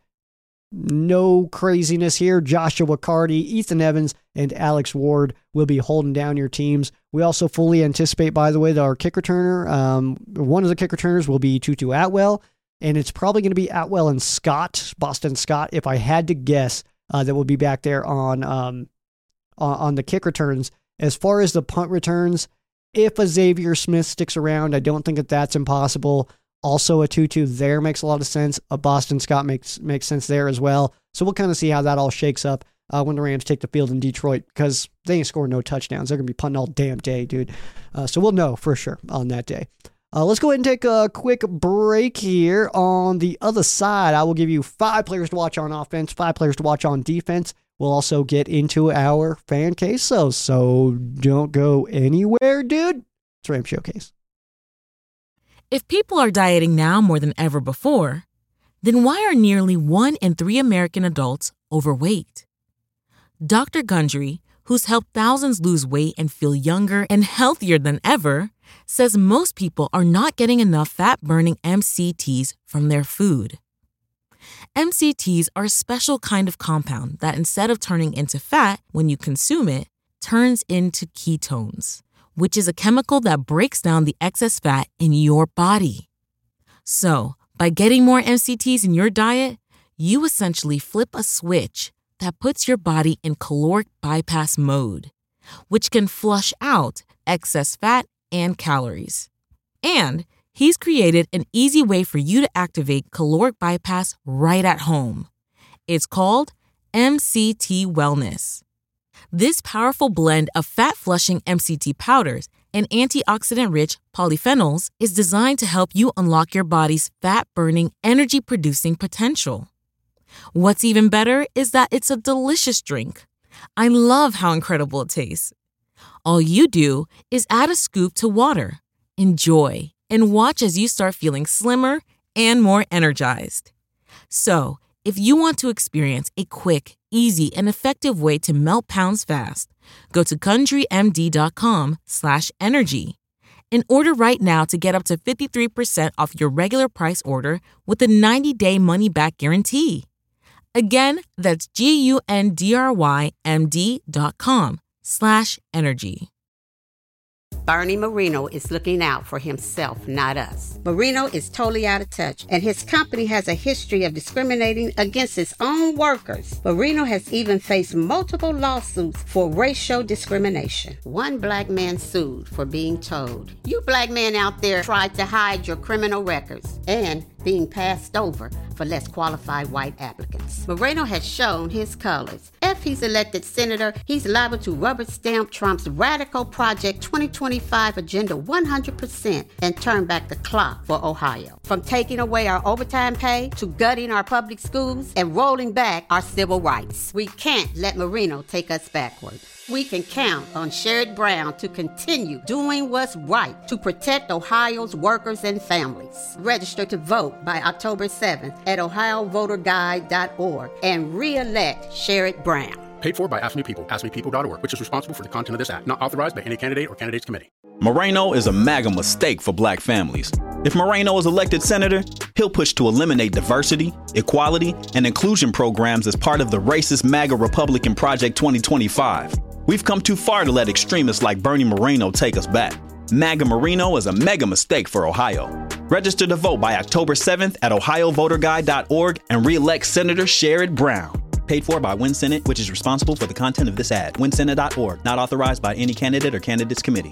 no craziness here. Joshua Carty, Ethan Evans, and Alex Ward will be holding down your teams. We also fully anticipate, by the way, that our kick returner, um, one of the kick returners will be Tutu Atwell, and it's probably going to be Atwell and Scott, Boston Scott, if I had to guess, uh, that will be back there on, um, on on the kick returns. As far as the punt returns, if a Xavier Smith sticks around, I don't think that that's impossible. Also, a Tutu there makes a lot of sense. A Boston Scott makes makes sense there as well. So we'll kind of see how that all shakes up uh, when the Rams take the field in Detroit, because they ain't scoring no touchdowns. They're going to be punting all damn day, dude. Uh, so we'll know for sure on that day. Uh, let's go ahead and take a quick break here. On the other side, I will give you five players to watch on offense, five players to watch on defense. We'll also get into our fan quesos, so don't go anywhere, dude. It's Ram Showcase. If people are dieting now more than ever before, then why are nearly one in three American adults overweight? Doctor Gundry, who's helped thousands lose weight and feel younger and healthier than ever, says most people are not getting enough fat-burning M C Ts from their food. M C Ts are a special kind of compound that, instead of turning into fat when you consume it, turns into ketones, which is a chemical that breaks down the excess fat in your body. So, by getting more M C Ts in your diet, you essentially flip a switch that puts your body in caloric bypass mode, which can flush out excess fat and calories. And he's created an easy way for you to activate caloric bypass right at home. It's called M C T Wellness. This powerful blend of fat-flushing M C T powders and antioxidant-rich polyphenols is designed to help you unlock your body's fat-burning, energy-producing potential. What's even better is that it's a delicious drink. I love how incredible it tastes. All you do is add a scoop to water, enjoy, and watch as you start feeling slimmer and more energized. So, if you want to experience a quick, easy, and effective way to melt pounds fast, go to GundryMD.com slash energy and order right now to get up to fifty-three percent off your regular price order with a ninety-day money-back guarantee. Again, that's G-U-N-D-R-Y-M-D dot com slash energy. Bernie Marino is looking out for himself, not us. Marino is totally out of touch, and his company has a history of discriminating against its own workers. Marino has even faced multiple lawsuits for racial discrimination. One black man sued for being told, "You black men out there tried to hide your criminal records," and being passed over for less qualified white applicants. Moreno has shown his colors. If he's elected senator, he's liable to rubber stamp Trump's radical Project twenty twenty-five agenda one hundred percent and turn back the clock for Ohio. From taking away our overtime pay to gutting our public schools and rolling back our civil rights. We can't let Marino take us backward. We can count on Sherrod Brown to continue doing what's right to protect Ohio's workers and families. Register to vote by October seventh at ohio voter guide dot org and re-elect Sherrod Brown. Paid for by Ask Me People, ask me people dot org, which is responsible for the content of this act. Not authorized by any candidate or candidates committee. Moreno is a MAGA mistake for black families. If Moreno is elected senator, he'll push to eliminate diversity, equality, and inclusion programs as part of the racist MAGA Republican Project twenty twenty-five. We've come too far to let extremists like Bernie Moreno take us back. MAGA Moreno is a mega mistake for Ohio. Register to vote by October seventh at ohio voter guide dot org and re-elect Senator Sherrod Brown. Paid for by Win Senate, which is responsible for the content of this ad. win senate dot org, not authorized by any candidate or candidates committee.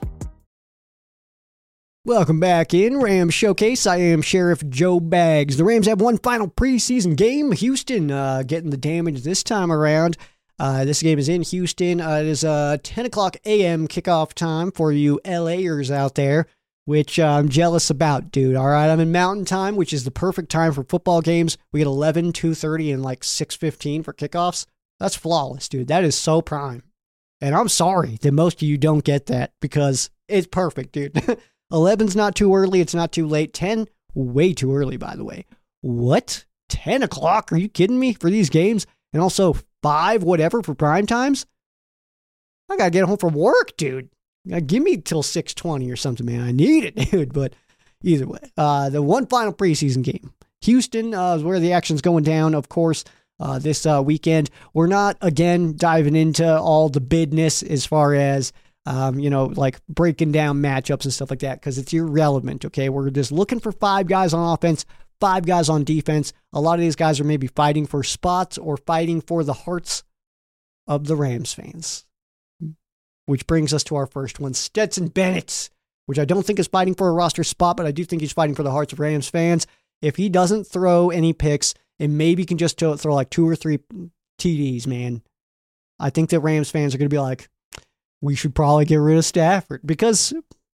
Welcome back in Rams Showcase. I am Sheriff Joe Baggs. The Rams have one final preseason game. Houston uh, getting the damage this time around. Uh, this game is in Houston. Uh, it is uh, ten o'clock a.m. kickoff time for you LAers out there, which uh, I'm jealous about, dude. All right, I'm in Mountain Time, which is the perfect time for football games. We get eleven, two thirty, and like six fifteen for kickoffs. That's flawless, dude. That is so prime. And I'm sorry that most of you don't get that because it's perfect, dude. eleven's not too early. It's not too late. ten, way too early, by the way. What? ten o'clock? Are you kidding me for these games? And also five, whatever, for prime times? I got to get home from work, dude. Give me till six twenty or something, man. I need it, dude. But either way, uh, the one final preseason game. Houston uh, is where the action's going down, of course, uh, this uh, weekend. We're not, again, diving into all the bidness as far as, um, you know, like breaking down matchups and stuff like that because it's irrelevant, okay? We're just looking for five guys on offense, five guys on defense. A lot of these guys are maybe fighting for spots or fighting for the hearts of the Rams fans. Which brings us to our first one, Stetson Bennett, which I don't think is fighting for a roster spot, but I do think he's fighting for the hearts of Rams fans. If he doesn't throw any picks and maybe can just throw like two or three T Ds, man, I think that Rams fans are going to be like, we should probably get rid of Stafford because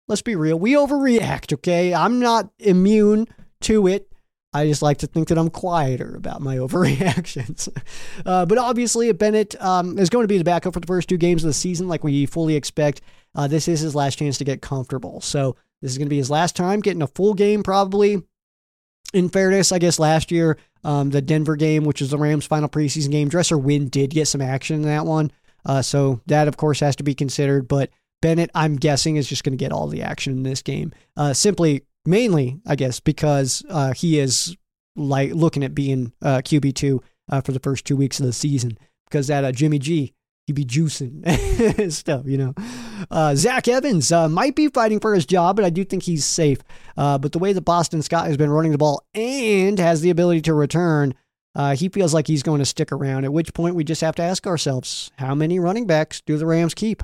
Let's be real. We overreact, okay? I'm not immune to it. I just like to think that I'm quieter about my overreactions. Uh, but obviously, Bennett um, is going to be the backup for the first two games of the season like we fully expect. Uh, this is his last chance to get comfortable. So this is going to be his last time getting a full game probably. In fairness, I guess last year, um, the Denver game, which is the Rams' final preseason game, Dresser Wynn did get some action in that one. Uh, so that, of course, has to be considered. But Bennett, I'm guessing, is just going to get all the action in this game. Uh, simply... Mainly, I guess, because uh, he is like looking at being uh, Q B two uh, for the first two weeks of the season. Because that uh, Jimmy G, he'd be juicing stuff, you know. Uh, Zach Evans uh, might be fighting for his job, but I do think he's safe. Uh, but the way that Boston Scott has been running the ball and has the ability to return, uh, he feels like he's going to stick around. At which point we just have to ask ourselves, how many running backs do the Rams keep?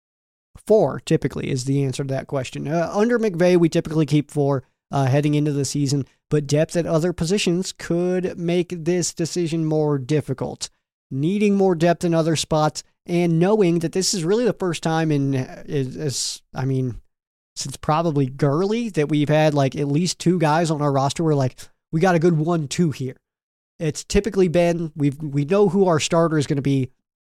Four, typically, is the answer to that question. Uh, under McVay, we typically keep four uh, heading into the season, but depth at other positions could make this decision more difficult. Needing more depth in other spots and knowing that this is really the first time in, is, is I mean, since probably Gurley that we've had like at least two guys on our roster where like, we got a good one, two here. It's typically been, we've, we know who our starter is going to be.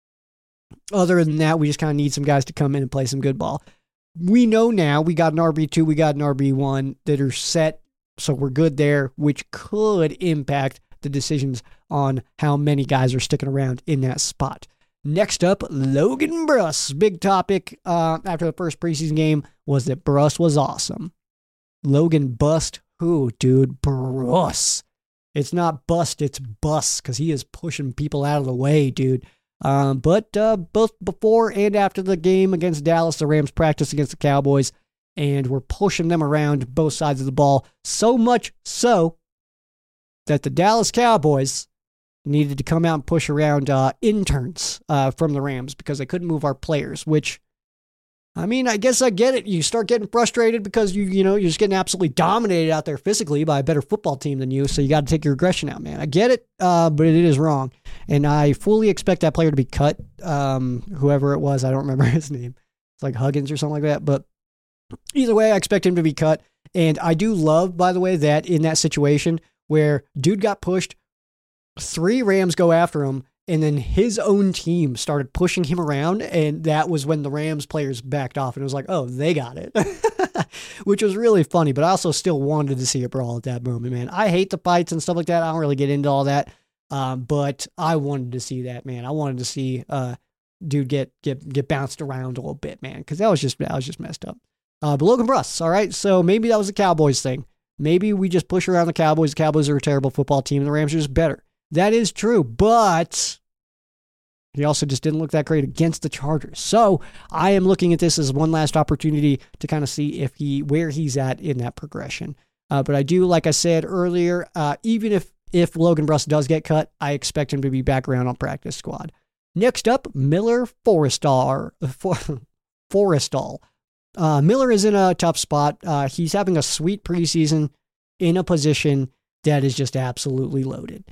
Other than that, we just kind of need some guys to come in and play some good ball. We know now we got an R B two, we got an R B one that are set, so we're good there, which could impact the decisions on how many guys are sticking around in that spot. Next up, Logan Bruss. Big topic uh, after the first preseason game was that Bruss was awesome. Logan bust who, dude? Bruss. It's not bust, it's bus, because he is pushing people out of the way, dude. Um, but uh, both before and after the game against Dallas, the Rams practiced against the Cowboys, and were pushing them around both sides of the ball, so much so that the Dallas Cowboys needed to come out and push around uh, interns uh, from the Rams because they couldn't move our players, which, I mean, I guess I get it. You start getting frustrated because you, you know, you're just getting absolutely dominated out there physically by a better football team than you. So you got to take your aggression out, man. I get it, uh, but it is wrong. And I fully expect that player to be cut. Um, whoever it was, I don't remember his name. It's like Huggins or something like that. But either way, I expect him to be cut. And I do love, by the way, that in that situation where dude got pushed, three Rams go after him, and then his own team started pushing him around, and that was when the Rams players backed off, and it was like, oh, they got it, which was really funny, but I also still wanted to see a brawl at that moment, man. I hate the fights and stuff like that. I don't really get into all that, um, but I wanted to see that, man. I wanted to see uh, dude get get get bounced around a little bit, man, because that was just that was just messed up. Uh, but Logan Bruss, all right, so maybe that was a Cowboys thing. Maybe we just push around the Cowboys. The Cowboys are a terrible football team, and the Rams are just better. That is true, but he also just didn't look that great against the Chargers. So I am looking at this as one last opportunity to kind of see if he where he's at in that progression. Uh, but I do, like I said earlier, uh, even if, if Logan Bruss does get cut, I expect him to be back around on practice squad. Next up, Miller Forristall. For, Forristall. Uh, Miller is in a tough spot. Uh, he's having a sweet preseason in a position that is just absolutely loaded.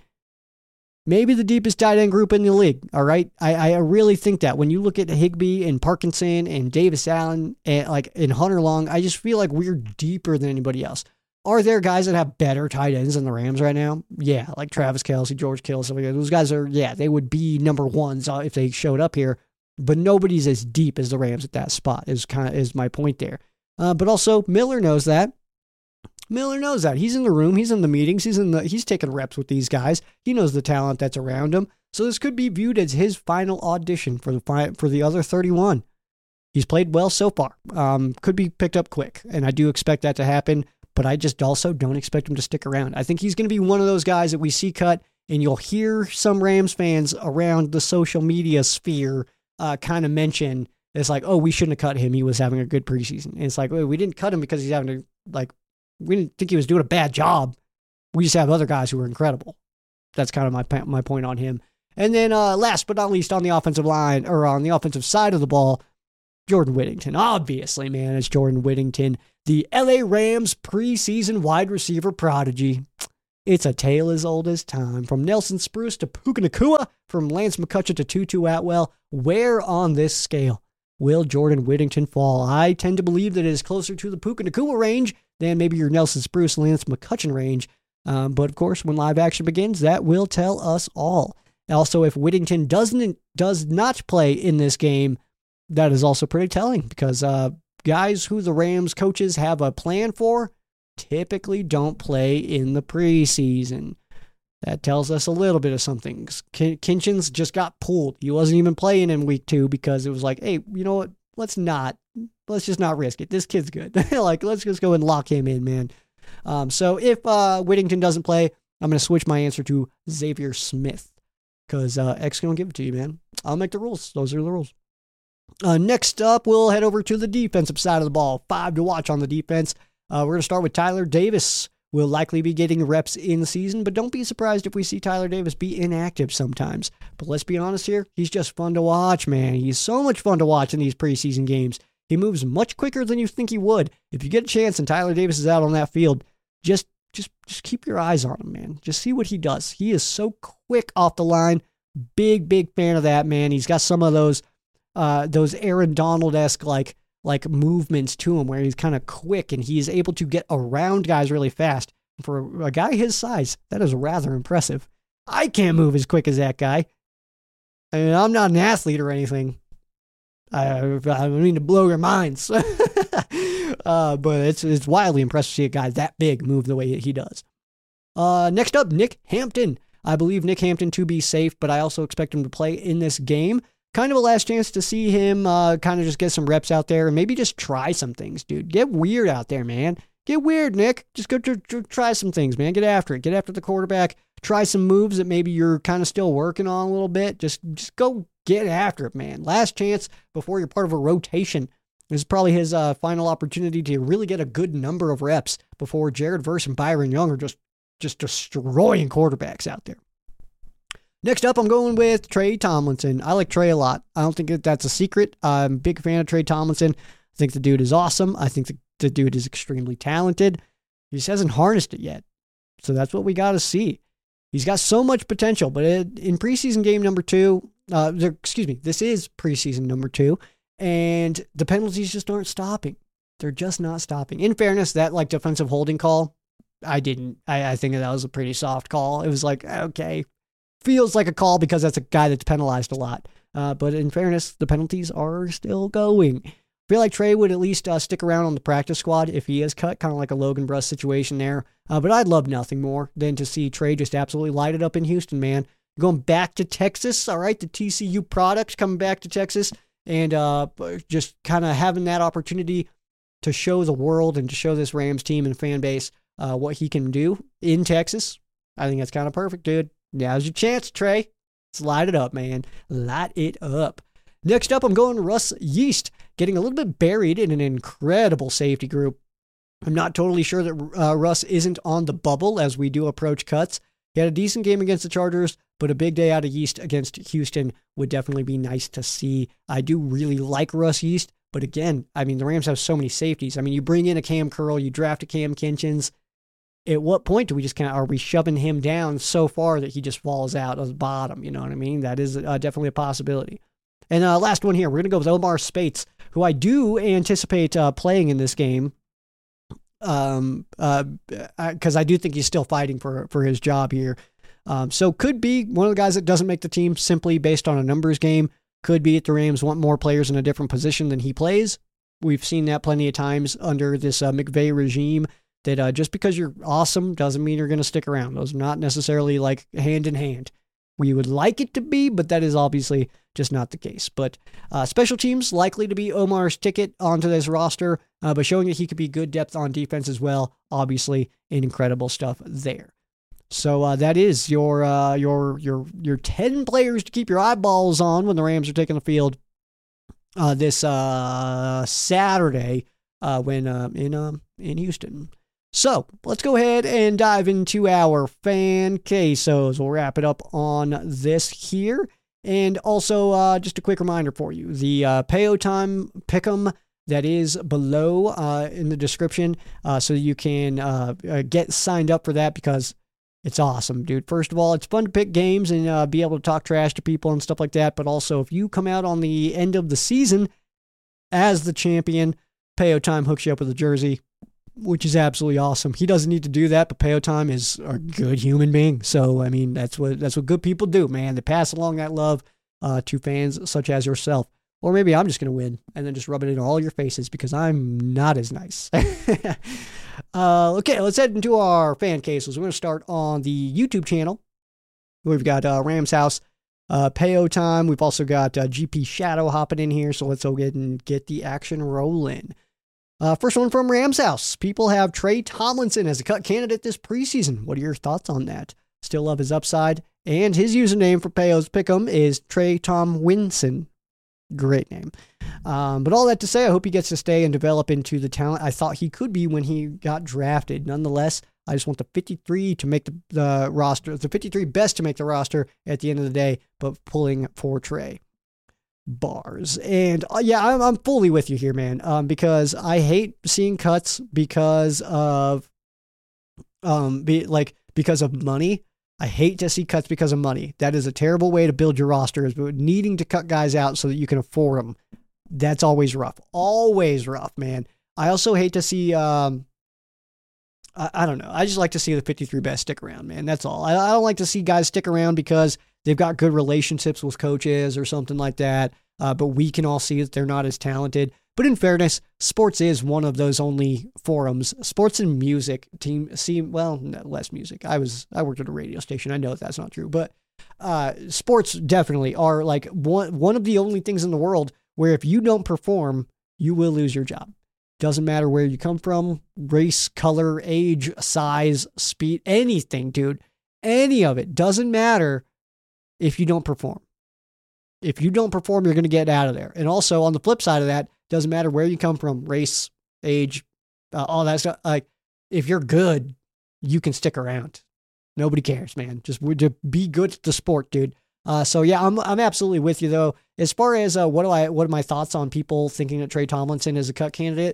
Maybe the deepest tight end group in the league, all right? I, I really think that. When you look at Higbee and Parkinson and Davis Allen and like and Hunter Long, I just feel like we're deeper than anybody else. Are there guys that have better tight ends than the Rams right now? Yeah, like Travis Kelce, George Kittle, stuff like that. Those guys are, yeah, they would be number ones if they showed up here. But nobody's as deep as the Rams at that spot, is kind of is my point there. Uh, but also, Miller knows that. Miller knows that. He's in the room. He's in the meetings. He's in the. He's taking reps with these guys. He knows the talent that's around him. So this could be viewed as his final audition for the for the other thirty-one. He's played well so far. Um, could be picked up quick, and I do expect that to happen. But I just also don't expect him to stick around. I think he's going to be one of those guys that we see cut, and you'll hear some Rams fans around the social media sphere uh, kind of mention it's like, oh, we shouldn't have cut him. He was having a good preseason. And it's like, well, we didn't cut him because he's having a like. We didn't think he was doing a bad job. We just have other guys who are incredible. That's kind of my my point on him. And then uh, last but not least, on the offensive line, or on the offensive side of the ball, Jordan Whittington. Obviously, man, it's Jordan Whittington, the L A Rams preseason wide receiver prodigy. It's a tale as old as time. From Nelson Spruce to Puka Nacua, from Lance McCutcheon to Tutu Atwell. Where on this scale will Jordan Whittington fall? I tend to believe that it is closer to the Puka Nacua range than maybe your Nelson Spruce, Lance McCutcheon range. Um, but of course, when live action begins, that will tell us all. Also, if Whittington doesn't does not play in this game, that is also pretty telling because uh, guys who the Rams coaches have a plan for typically don't play in the preseason. That tells us a little bit of something. Kinchins just got pulled. He wasn't even playing in week two because it was like, hey, you know what? Let's not. Let's just not risk it. This kid's good. Like, let's just go and lock him in, man. Um, so if uh, Whittington doesn't play, I'm going to switch my answer to Xavier Smith because uh, X going to give it to you, man. I'll make the rules. Those are the rules. Uh, next up, we'll head over to the defensive side of the ball. Five to watch on the defense. Uh, we're going to start with Tyler Davis. Will likely be getting reps in the season, but don't be surprised if we see Tyler Davis be inactive sometimes. But let's be honest here, he's just fun to watch, man. He's so much fun to watch in these preseason games. He moves much quicker than you think he would. If you get a chance and Tyler Davis is out on that field, just just just keep your eyes on him, man. Just see what he does. He is so quick off the line. Big, big fan of that, man. He's got some of those uh, those Aaron Donald-esque like like movements to him where he's kind of quick and he's able to get around guys really fast. For a guy his size, that is rather impressive. I can't move as quick as that guy. I mean, I'm not an athlete or anything. I, I mean to blow your minds. uh, but it's, it's wildly impressive to see a guy that big move the way he does. Uh, next up, Nick Hampton. I believe Nick Hampton to be safe, but I also expect him to play in this game. Kind of a last chance to see him uh, kind of just get some reps out there and maybe just try some things, dude. Get weird out there, man. Get weird, Nick. Just go to, to try some things, man. Get after it. Get after the quarterback. Try some moves that maybe you're kind of still working on a little bit. Just, just go get after it, man. Last chance before you're part of a rotation. This is probably his uh, final opportunity to really get a good number of reps before Jared Verse and Byron Young are just, just destroying quarterbacks out there. Next up, I'm going with Trey Tomlinson. I like Trey a lot. I don't think that that's a secret. I'm a big fan of Trey Tomlinson. I think the dude is awesome. I think the, the dude is extremely talented. He just hasn't harnessed it yet. So that's what we got to see. He's got so much potential, but it, in preseason game number two, uh, there, excuse me, this is preseason number two, and the penalties just aren't stopping. They're just not stopping. In fairness, that like defensive holding call, I didn't, I, I think that was a pretty soft call. It was like, okay, feels like a call because that's a guy that's penalized a lot. Uh, but in fairness, the penalties are still going. I feel like Trey would at least uh, stick around on the practice squad if he is cut, kind of like a Logan Bruss situation there. Uh, but I'd love nothing more than to see Trey just absolutely light it up in Houston, man. Going back to Texas, all right, the T C U product coming back to Texas and uh, just kind of having that opportunity to show the world and to show this Rams team and fan base uh, what he can do in Texas. I think that's kind of perfect, dude. Now's your chance, Trey. Let's light it up, man. Light it up. Next up, I'm going to Russ Yeast, getting a little bit buried in an incredible safety group. I'm not totally sure that uh, Russ isn't on the bubble as we do approach cuts. He had a decent game against the Chargers, but a big day out of Yeast against Houston would definitely be nice to see. I do really like Russ Yeast, but again, I mean, the Rams have so many safeties. I mean, you bring in a Cam Curl, you draft a Cam Kinchins. At what point do we just kind of, are we shoving him down so far that he just falls out of the bottom? You know what I mean? That is uh, definitely a possibility. And uh, last one here, we're going to go with Omar Speights, who I do anticipate uh, playing in this game. Um, uh, because I do think he's still fighting for, for his job here. Um, so could be one of the guys that doesn't make the team simply based on a numbers game. Could be that the Rams want more players in a different position than he plays. We've seen that plenty of times under this uh, McVay regime. That uh, just because you're awesome doesn't mean you're going to stick around. Those are not necessarily like hand in hand. We would like it to be, but that is obviously just not the case. But uh, special teams likely to be Omar's ticket onto this roster, uh, but showing that he could be good depth on defense as well. Obviously, incredible stuff there. So uh, that is your uh, your your your ten players to keep your eyeballs on when the Rams are taking the field uh, this uh, Saturday uh, when uh, in uh, in Houston. So let's go ahead and dive into our fan quesos. We'll wrap it up on this here. And also, uh, just a quick reminder for you, the uh, Payo Time Pick'em that is below uh, in the description, uh, so you can uh, uh, get signed up for that because it's awesome, dude. First of all, it's fun to pick games and uh, be able to talk trash to people and stuff like that. But also, if you come out on the end of the season as the champion. Payo Time hooks you up with a jersey, which is absolutely awesome. He doesn't need to do that, but Payo Time is a good human being. So, I mean, that's what that's what good people do, man. They pass along that love uh, to fans such as yourself. Or maybe I'm just going to win and then just rub it in all your faces because I'm not as nice. uh, okay, let's head into our fan cases. We're going to start on the YouTube channel. We've got uh, Rams House, uh, Payo Time. We've also got uh, G P Shadow hopping in here. So let's go get and get the action rolling. Uh, first one from Rams House. People have Trey Tomlinson as a cut candidate this preseason. What are your thoughts on that? Still love his upside. And his username for Payo's Pick'em is Trey Tom Winson. Great name. Um, but all that to say, I hope he gets to stay and develop into the talent I thought he could be when he got drafted. Nonetheless, I just want the fifty-three to make the, the roster, the fifty-three best to make the roster at the end of the day, but pulling for Trey. Bars. And uh, yeah, I'm, I'm fully with you here, man, um, because I hate seeing cuts because of, um, be, like, because of money. I hate to see cuts because of money. That is a terrible way to build your roster, is needing to cut guys out so that you can afford them. That's always rough. Always rough, man. I also hate to see, um, I, I don't know. I just like to see the fifty-three best stick around, man. That's all. I, I don't like to see guys stick around because they've got good relationships with coaches or something like that. Uh, but we can all see that they're not as talented. But in fairness, sports is one of those only forums. Sports and music team seem, well, no, less music. I was, I worked at a radio station. I know that's not true, but uh, sports definitely are like one, one of the only things in the world where if you don't perform, you will lose your job. Doesn't matter where you come from, race, color, age, size, speed, anything, dude. Any of it doesn't matter if you don't perform. If you don't perform, you're going to get out of there. And also on the flip side of that, doesn't matter where you come from, race, age, uh, all that stuff. Like, if you're good, you can stick around. Nobody cares, man. Just, just be good at the sport, dude. Uh, so yeah, I'm I'm absolutely with you though. As far as uh, what do I what are my thoughts on people thinking that Trey Tomlinson is a cut candidate?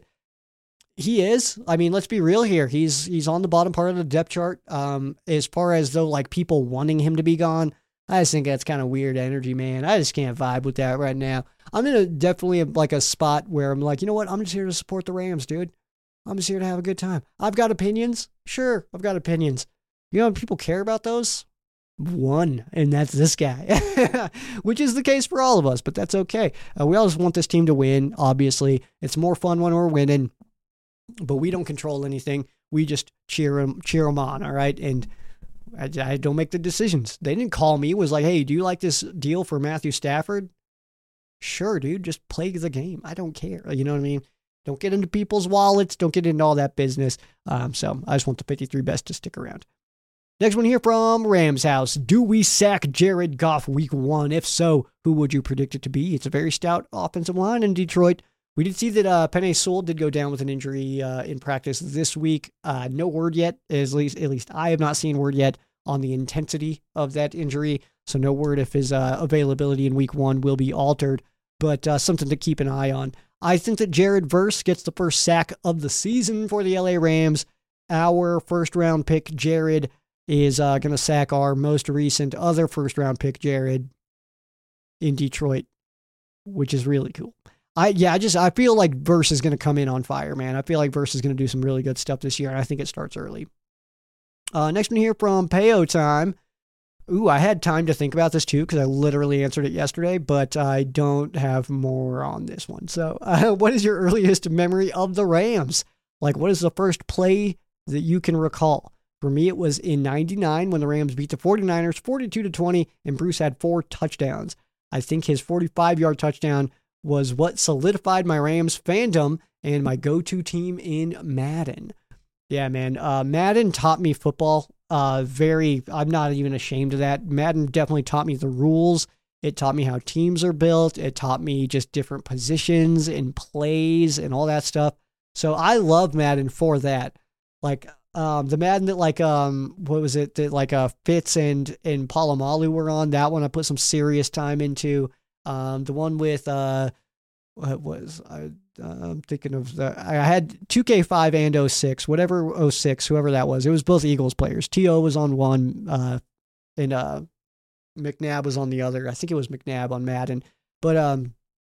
He is. I mean, let's be real here. He's he's on the bottom part of the depth chart. Um, as far as though like people wanting him to be gone, I just think that's kind of weird energy, man. I just can't vibe with that right now. I'm in a definitely a, like a spot where I'm like, you know what? I'm just here to support the Rams, dude. I'm just here to have a good time. I've got opinions. Sure, I've got opinions. You know, people care about those. One, and that's this guy, which is the case for all of us, but that's okay. Uh, we always want this team to win, obviously. It's more fun when we're winning, but we don't control anything. We just cheer them, cheer them on, all right? And I, I don't make the decisions. They didn't call me. It was like, hey, do you like this deal for Matthew Stafford? Sure, dude, just play the game. I don't care. You know what I mean? Don't get into people's wallets. Don't get into all that business. Um, so I just want the fifty-three best to stick around. Next one here from Rams House. Do we sack Jared Goff week one? If so, who would you predict it to be? It's a very stout offensive line in Detroit. We did see that uh, Penei Sewell did go down with an injury uh, in practice this week. Uh, no word yet, at least, at least I have not seen word yet on the intensity of that injury. So no word if his uh, availability in week one will be altered, but uh, something to keep an eye on. I think that Jared Verse gets the first sack of the season for the L A Rams. Our first round pick, Jared, is uh, going to sack our most recent other first round pick, Jared, in Detroit, which is really cool. I yeah, I just I feel like Verse is going to come in on fire, man. I feel like Verse is going to do some really good stuff this year, and I think it starts early. Uh, next one here from Payo Time. Ooh, I had time to think about this too because I literally answered it yesterday, but I don't have more on this one. So, uh, what is your earliest memory of the Rams? Like, what is the first play that you can recall? For me, it was in ninety-nine when the Rams beat the forty-niners forty-two to twenty, and Bruce had four touchdowns. I think his forty-five-yard touchdown was what solidified my Rams fandom and my go-to team in Madden. Yeah, man. Uh, Madden taught me football. Uh, very, I'm not even ashamed of that. Madden definitely taught me the rules. It taught me how teams are built. It taught me just different positions and plays and all that stuff. So I love Madden for that. Like, Um, the Madden that like, um, what was it that like, uh, Fitz and, and Palomalu were on, that one I put some serious time into. Um, the one with, uh, what was, I, uh, I'm thinking of the, I had two K five and oh six, whatever oh six, whoever that was. It was both Eagles players. T O was on one, uh, and, uh, McNabb was on the other. I think it was McNabb on Madden, but, um,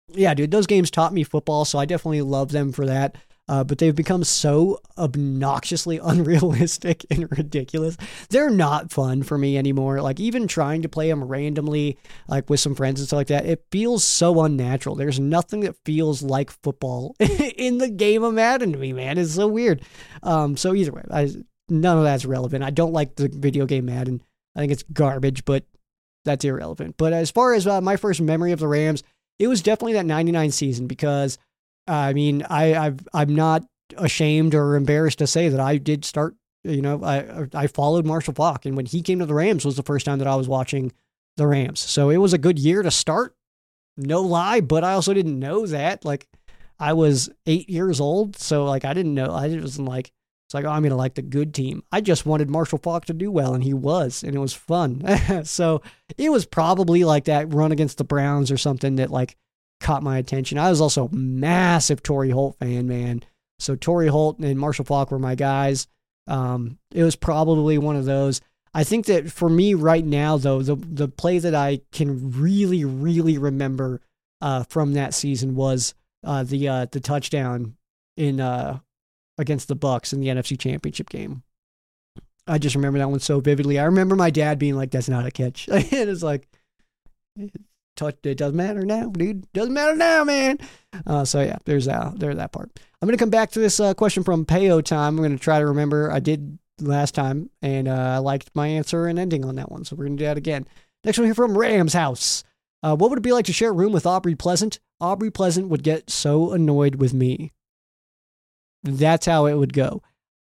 yeah, dude, those games taught me football, so I definitely love them for that. Uh, but they've become so obnoxiously unrealistic and ridiculous. They're not fun for me anymore. Like, even trying to play them randomly, like with some friends and stuff like that, it feels so unnatural. There's nothing that feels like football in the game of Madden to me, man. It's so weird. Um, so either way, I, none of that's relevant. I don't like the video game Madden. I think it's garbage, but that's irrelevant. But as far as uh, my first memory of the Rams, it was definitely that ninety-nine season because I mean, I, I've, I'm not ashamed or embarrassed to say that I did start, you know, I I followed Marshall Faulk. And when he came to the Rams was the first time that I was watching the Rams. So it was a good year to start, no lie, but I also didn't know that. Like, I was eight years old, so, like, I didn't know. I wasn't like, it's like, oh, I'm going to like the good team. I just wanted Marshall Faulk to do well, and he was, and it was fun. So it was probably like that run against the Browns or something that, like, caught my attention. I was also a massive Torrey Holt fan, man. So Torrey Holt and Marshall Faulk were my guys. Um, it was probably one of those. I think that for me right now, though, the the play that I can really, really remember uh, from that season was uh, the uh, the touchdown in uh, against the Bucs in the N F C Championship game. I just remember that one so vividly. I remember my dad being like, "That's not a catch." And it's like, touch, it doesn't matter now, dude. Doesn't matter now, man. Uh, so yeah, there's that. There's that part. I'm gonna come back to this uh, question from Payo Time. I'm gonna try to remember. I did last time, and uh, I liked my answer and ending on that one, so we're gonna do that again. Next one here from Rams House. Uh, what would it be like to share a room with Aubrey Pleasant? Aubrey Pleasant would get so annoyed with me. That's how it would go.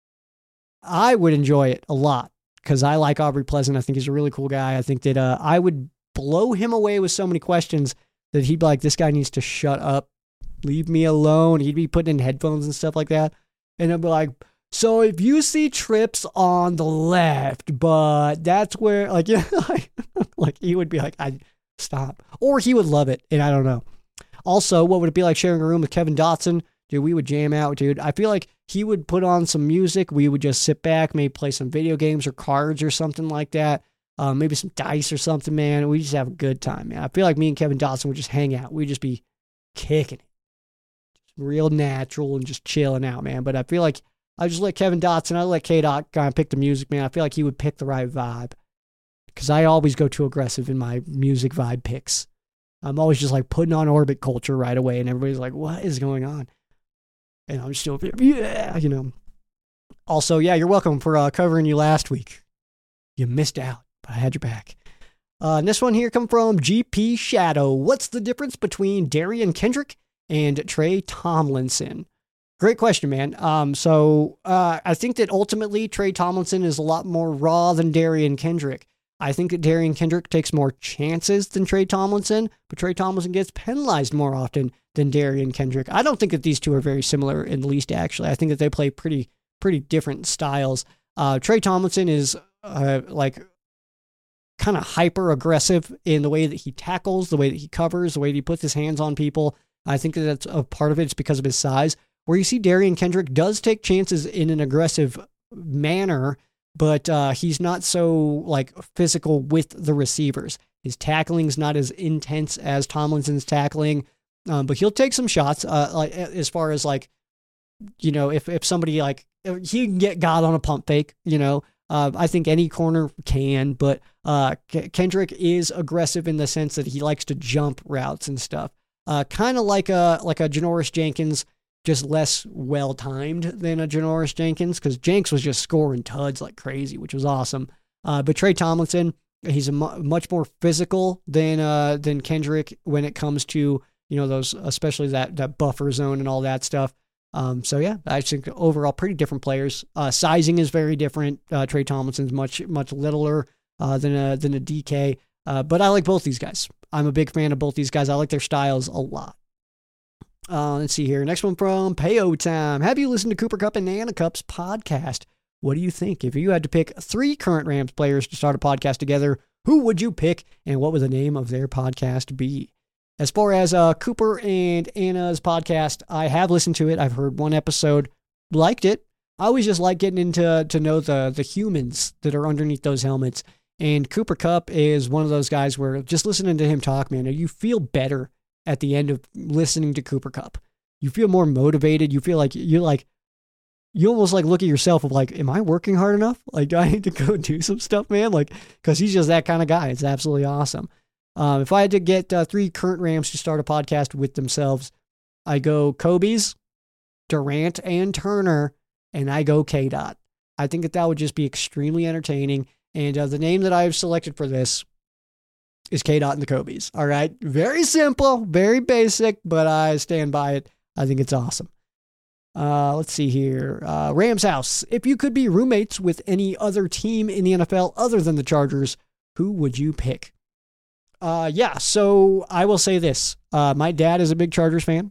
I would enjoy it a lot because I like Aubrey Pleasant. I think he's a really cool guy. I think that uh, I would blow him away with so many questions that he'd be like, this guy needs to shut up, leave me alone. He'd be putting in headphones and stuff like that. And I'd be like, so if you see trips on the left, but that's where, like, you know, like, like he would be like, I stop. Or he would love it. And I don't know. Also, what would it be like sharing a room with Kevin Dotson? Dude, we would jam out, dude. I feel like he would put on some music. We would just sit back, maybe play some video games or cards or something like that. Uh, maybe some dice or something, man. We just have a good time, man. I feel like me and Kevin Dotson would just hang out. We'd just be kicking it. Just real natural and just chilling out, man. But I feel like I just let Kevin Dotson, I let K-Dot kind of pick the music, man. I feel like he would pick the right vibe. Because I always go too aggressive in my music vibe picks. I'm always just like putting on Orbit Culture right away. And everybody's like, what is going on? And I'm still, yeah, you know. Also, yeah, you're welcome for uh, covering you last week. You missed out. But I had your back. Uh, this one here come from G P Shadow. What's the difference between Darian Kendrick and Trey Tomlinson? Great question, man. Um, so uh, I think that ultimately Trey Tomlinson is a lot more raw than Darian Kendrick. I think that Darian Kendrick takes more chances than Trey Tomlinson, but Trey Tomlinson gets penalized more often than Darian Kendrick. I don't think that these two are very similar in the least, actually. I think that they play pretty, pretty different styles. Uh, Trey Tomlinson is uh, like... kind of hyper aggressive in the way that he tackles, the way that he covers, the way that he puts his hands on people. I think that that's a part of it. It's because of his size. Where you see Darian Kendrick does take chances in an aggressive manner, but uh, he's not so like physical with the receivers. His tackling's not as intense as Tomlinson's tackling, um, but he'll take some shots. Uh, like as far as like, you know, if if somebody like he can get God on a pump fake, you know. Uh, I think any corner can, but uh, K- Kendrick is aggressive in the sense that he likes to jump routes and stuff. Uh, kind of like a like a Janoris Jenkins, just less well timed than a Janoris Jenkins, because Jenks was just scoring tuds like crazy, which was awesome. Uh, but Trey Tomlinson, he's a mu- much more physical than uh, than Kendrick when it comes to, you know, those, especially that that buffer zone and all that stuff. Um, so yeah, I think overall pretty different players. Uh, sizing is very different. Uh, Trey Tomlinson's much, much littler, uh, than a, than a D K. Uh, but I like both these guys. I'm a big fan of both these guys. I like their styles a lot. Uh, let's see here. Next one from Payo Time. Have you listened to Cooper Kupp and Nana Cup's podcast? What do you think? If you had to pick three current Rams players to start a podcast together, who would you pick and what would the name of their podcast be? As far as uh, Cooper and Anna's podcast, I have listened to it. I've heard one episode, liked it. I always just like getting into to know the the humans that are underneath those helmets. And Cooper Kupp is one of those guys where just listening to him talk, man, you feel better at the end of listening to Cooper Kupp. You feel more motivated. You feel like you're like, you almost like look at yourself of like, am I working hard enough? Like, do I need to go do some stuff, man? Like, because he's just that kind of guy. It's absolutely awesome. Um, if I had to get uh, three current Rams to start a podcast with themselves, I go Kobe's, Durant, and Turner, and I go K-Dot. I think that that would just be extremely entertaining. And uh, the name that I've selected for this is K-Dot and the Kobe's. All right. Very simple, very basic, but I stand by it. I think it's awesome. Uh, let's see here. Uh, Rams House. If you could be roommates with any other team in the N F L other than the Chargers, who would you pick? Uh, yeah, so I will say this. Uh, my dad is a big Chargers fan.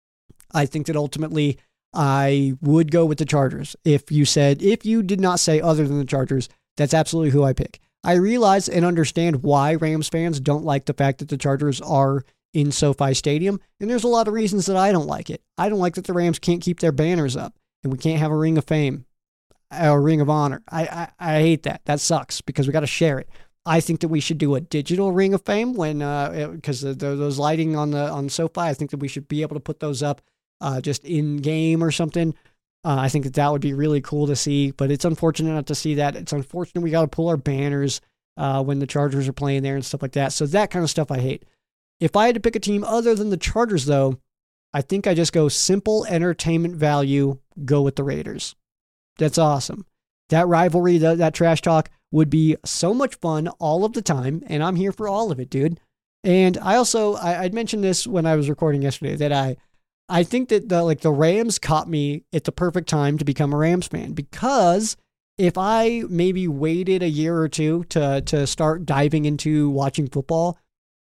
I think that ultimately I would go with the Chargers. If you said, if you did not say other than the Chargers, that's absolutely who I pick. I realize and understand why Rams fans don't like the fact that the Chargers are in SoFi Stadium, and there's a lot of reasons that I don't like it. I don't like that the Rams can't keep their banners up, and we can't have a Ring of Fame, a Ring of Honor. I I, I hate that. That sucks because we got to share it. I think that we should do a digital Ring of Fame when because uh, those lighting on the on SoFi. I think that we should be able to put those up uh, just in game or something. Uh, I think that that would be really cool to see, but it's unfortunate not to see that. It's unfortunate we got to pull our banners uh, when the Chargers are playing there and stuff like that. So that kind of stuff I hate. If I had to pick a team other than the Chargers, though, I think I just go simple entertainment value, go with the Raiders. That's awesome. That rivalry, that, that trash talk would be so much fun all of the time, and I'm here for all of it, dude. And I also, I, I'd mentioned this when I was recording yesterday, that I I think that the like the Rams caught me at the perfect time to become a Rams fan, because if I maybe waited a year or two to to start diving into watching football,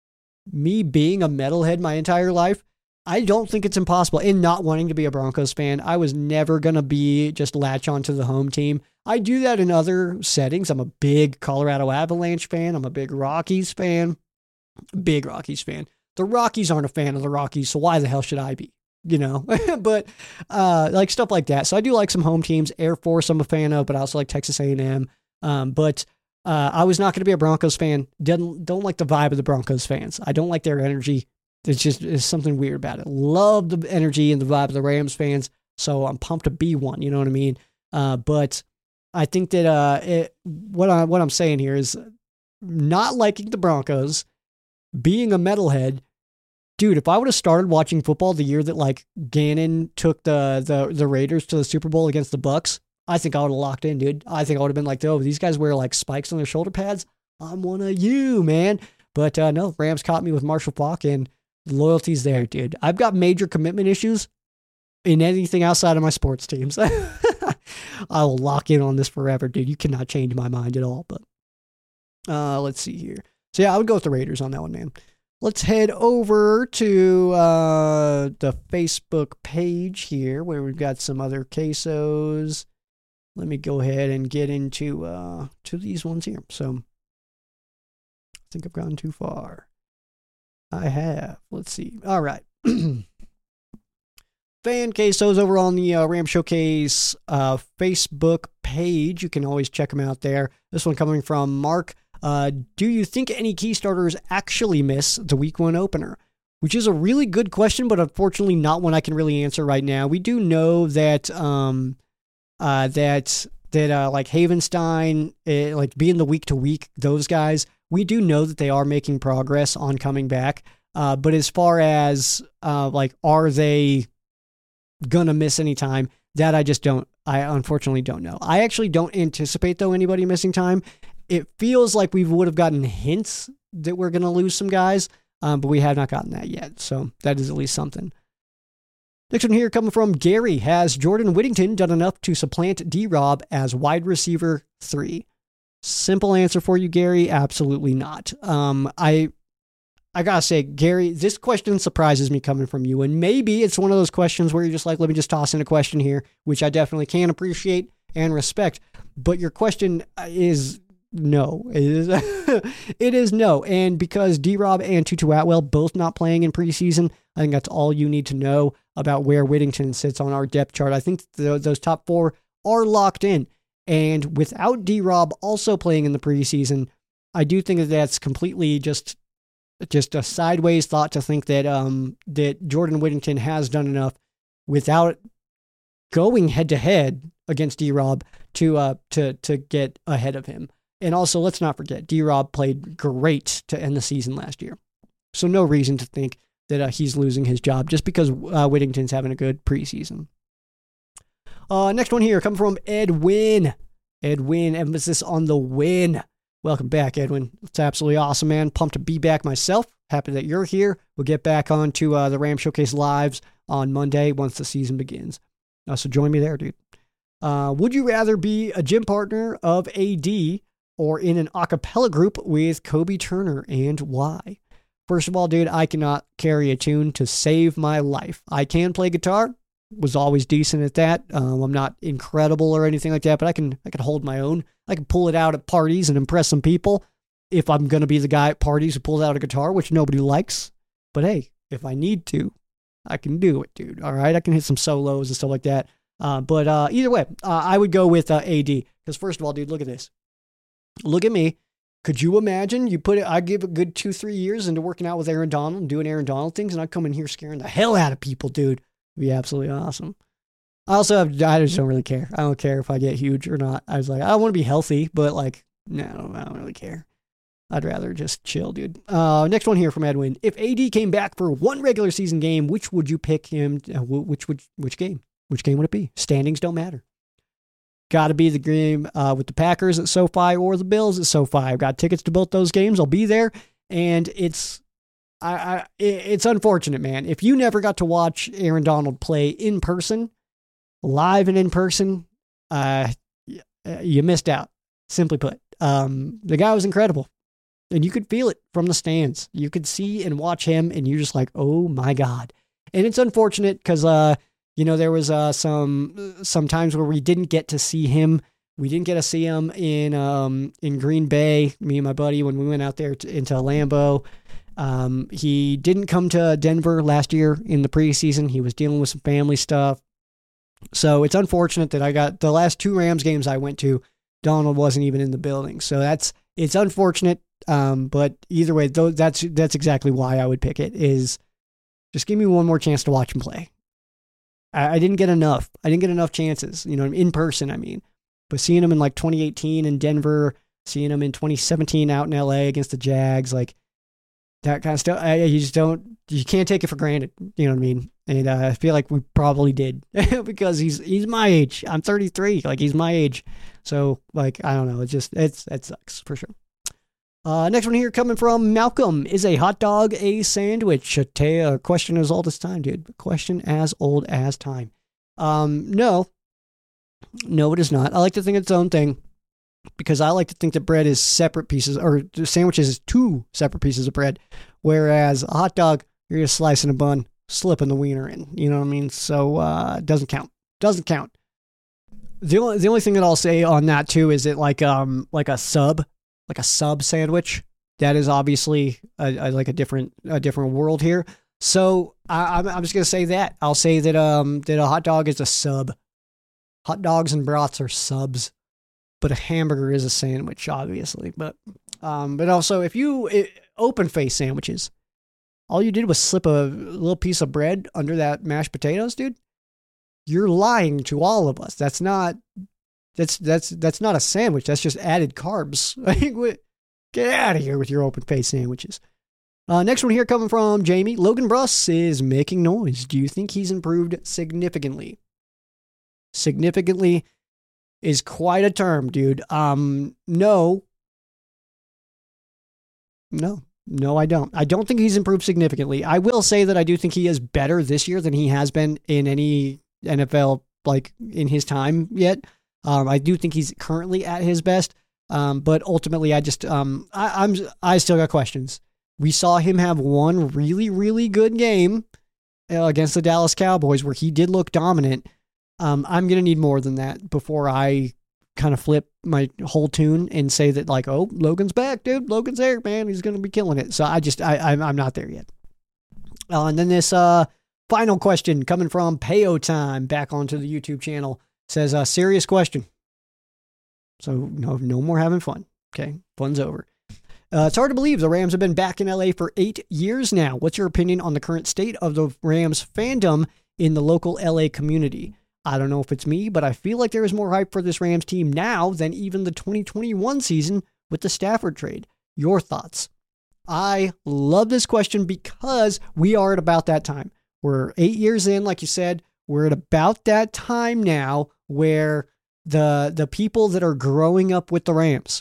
me being a metalhead my entire life, I don't think it's impossible. And not wanting to be a Broncos fan, I was never going to be just latch on to the home team. I do that in other settings. I'm a big Colorado Avalanche fan. I'm a big Rockies fan. Big Rockies fan. The Rockies aren't a fan of the Rockies, so why the hell should I be? You know, but uh, like stuff like that. So I do like some home teams. Air Force I'm a fan of, but I also like Texas A and M. Um, but uh, I was not going to be a Broncos fan. Don't, don't like the vibe of the Broncos fans. I don't like their energy. There's just there's something weird about it. Love the energy and the vibe of the Rams fans, so I'm pumped to be one. You know what I mean? Uh, but I think that uh, it, what I what I'm saying here is not liking the Broncos, being a metalhead. Dude, if I would have started watching football the year that like Gannon took the the the Raiders to the Super Bowl against the Bucks, I think I would have locked in, dude. I think I would have been like, oh, these guys wear like spikes on their shoulder pads. I'm one of you, man. But uh, no, Rams caught me with Marshall Faulk, and the loyalty's there, dude. I've got major commitment issues in anything outside of my sports teams. I will lock in on this forever, dude. You cannot change my mind at all. But uh, let's see here. So yeah, I would go with the Raiders on that one, man. Let's head over to uh, the Facebook page here where we've got some other quesos. Let me go ahead and get into uh, to these ones here. So I think I've gone too far. I have. Let's see. All right. Fan quesos over on the uh, Ram Showcase uh, Facebook page. You can always check them out there. This one coming from Mark. Uh, do you think any key starters actually miss the week one opener? Which is a really good question, but unfortunately not one I can really answer right now. We do know that um, uh, that that uh, like Havenstein, uh, like being the week to week, those guys, we do know that they are making progress on coming back. Uh, but as far as uh, like, are they gonna miss any time? That I just don't. I unfortunately don't know. I actually don't anticipate though anybody missing time. It feels like we would have gotten hints that we're going to lose some guys, um, but we have not gotten that yet. So that is at least something. Next one here coming from Gary. Has Jordan Whittington done enough to supplant D-Rob as wide receiver three? Simple answer for you, Gary. Absolutely not. Um, I I got to say, Gary, this question surprises me coming from you. And maybe it's one of those questions where you're just like, let me just toss in a question here, which I definitely can appreciate and respect. But your question is... No, it is, it is no. And because D-Rob and Tutu Atwell both not playing in preseason, I think that's all you need to know about where Whittington sits on our depth chart. I think th- those top four are locked in. And without D-Rob also playing in the preseason, I do think that that's completely just just a sideways thought to think that um, that Jordan Whittington has done enough without going head to head against D-Rob to uh to to get ahead of him. And also, let's not forget, D-Rob played great to end the season last year, so no reason to think that uh, he's losing his job just because uh, Whittington's having a good preseason. Uh, next one here, coming from Edwin. Edwin, emphasis on the win. Welcome back, Edwin. It's absolutely awesome, man. Pumped to be back myself. Happy that you're here. We'll get back on to uh, the Ram Showcase Lives on Monday once the season begins. Uh, so join me there, dude. Uh, would you rather be a gym partner of A D or in an a cappella group with Kobe Turner, and why? First of all, dude, I cannot carry a tune to save my life. I can play guitar. Was always decent at that. Um, I'm not incredible or anything like that, but I can I can hold my own. I can pull it out at parties and impress some people if I'm going to be the guy at parties who pulls out a guitar, which nobody likes. But hey, if I need to, I can do it, dude. All right? I can hit some solos and stuff like that. Uh, but uh, either way, uh, I would go with uh, A D. Because first of all, dude, look at this. Look at me. Could you imagine you put it, I give a good two, three years into working out with Aaron Donald and doing Aaron Donald things, and I come in here scaring the hell out of people, dude. It'd be absolutely awesome. I also have, I just don't really care. I don't care if I get huge or not. I was like, I want to be healthy, but like, no, I don't really care. I'd rather just chill, dude. Uh, next one here from Edwin. If A D came back for one regular season game, which would you pick him? Uh, which would which game? Which game would it be? Standings don't matter. Got to be the game uh, with the Packers at SoFi or the Bills at SoFi. I've got tickets to both those games. I'll be there, and it's I, I it's unfortunate, man. If you never got to watch Aaron Donald play in person, live and in person, uh, you missed out. Simply put, um, the guy was incredible. And you could feel it from the stands. You could see and watch him, and you're just like, oh my God. And it's unfortunate because, uh, you know, there was uh, some some times where we didn't get to see him. We didn't get to see him in um, in Green Bay, me and my buddy, when we went out there to, into Lambeau. Um, he didn't come to Denver last year in the preseason. He was dealing with some family stuff. So it's unfortunate that I got the last two Rams games I went to, Donald wasn't even in the building. So that's it's unfortunate. Um, but either way, though, that's that's exactly why I would pick it, is just give me one more chance to watch him play. I, I didn't get enough. I didn't get enough chances, you know, in person, I mean. But seeing him in like twenty eighteen in Denver, seeing him in twenty seventeen out in L A against the Jags, like that kind of stuff, I, you just don't, you can't take it for granted, you know what I mean? And uh, I feel like we probably did because he's he's my age. I'm thirty-three, like he's my age. So like, I don't know, it just, it's it sucks for sure. Uh, next one here coming from Malcolm. Is a hot dog a sandwich? A, t- a question as old as time, dude. A question as old as time. Um, no. No, it is not. I like to think it's its own thing because I like to think that bread is separate pieces, or sandwiches is two separate pieces of bread, whereas a hot dog, you're just slicing a bun, slipping the wiener in. You know what I mean? So uh, it doesn't count. Doesn't count. The only the only thing that I'll say on that too is it like um like a sub. Like a sub sandwich, that is obviously a, a, like a different a different world here. So I, I'm I'm just gonna say that I'll say that um that a hot dog is a sub. Hot dogs and brats are subs, but a hamburger is a sandwich, obviously. But um but also if you it, open face sandwiches, all you did was slip a little piece of bread under that mashed potatoes, dude. You're lying to all of us. That's not. That's that's that's not a sandwich. That's just added carbs. Get out of here with your open face sandwiches. Uh, next one here coming from Jamie. Logan Bruss is making noise. Do you think he's improved significantly? Significantly is quite a term, dude. Um, no. No. No, I don't. I don't think he's improved significantly. I will say that I do think he is better this year than he has been in any N F L, like, in his time yet. Um, I do think he's currently at his best, um, but ultimately, I just um, I, I'm I still got questions. We saw him have one really really good game uh, against the Dallas Cowboys where he did look dominant. Um, I'm gonna need more than that before I kind of flip my whole tune and say that like, oh, Logan's back, dude. Logan's there, man. He's gonna be killing it. So I just I I'm, I'm not there yet. Uh, and then this uh, final question coming from Payo Time back onto the YouTube channel. Says a uh, serious question. So no, no more having fun. Okay, fun's over. Uh, it's hard to believe the Rams have been back in L A for eight years now. What's your opinion on the current state of the Rams fandom in the local L A community? I don't know if it's me, but I feel like there is more hype for this Rams team now than even the twenty twenty-one season with the Stafford trade. Your thoughts? I love this question because we are at about that time. We're eight years in, like you said. We're at about that time now where the the people that are growing up with the Rams,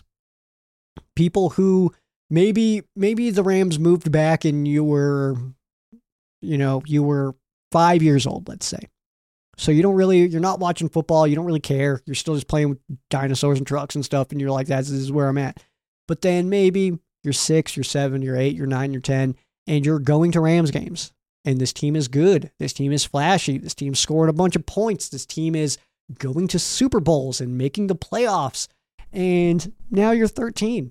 people who maybe maybe the Rams moved back and you were, you know, you were five years old, let's say. So you don't really, you're not watching football. You don't really care. You're still just playing with dinosaurs and trucks and stuff. And you're like, that's, this is where I'm at. But then maybe you're six, you're seven, you're eight, you're nine, you're ten, and you're going to Rams games. And this team is good. This team is flashy. This team's scoring a bunch of points. This team is going to Super Bowls and making the playoffs. And now you're thirteen.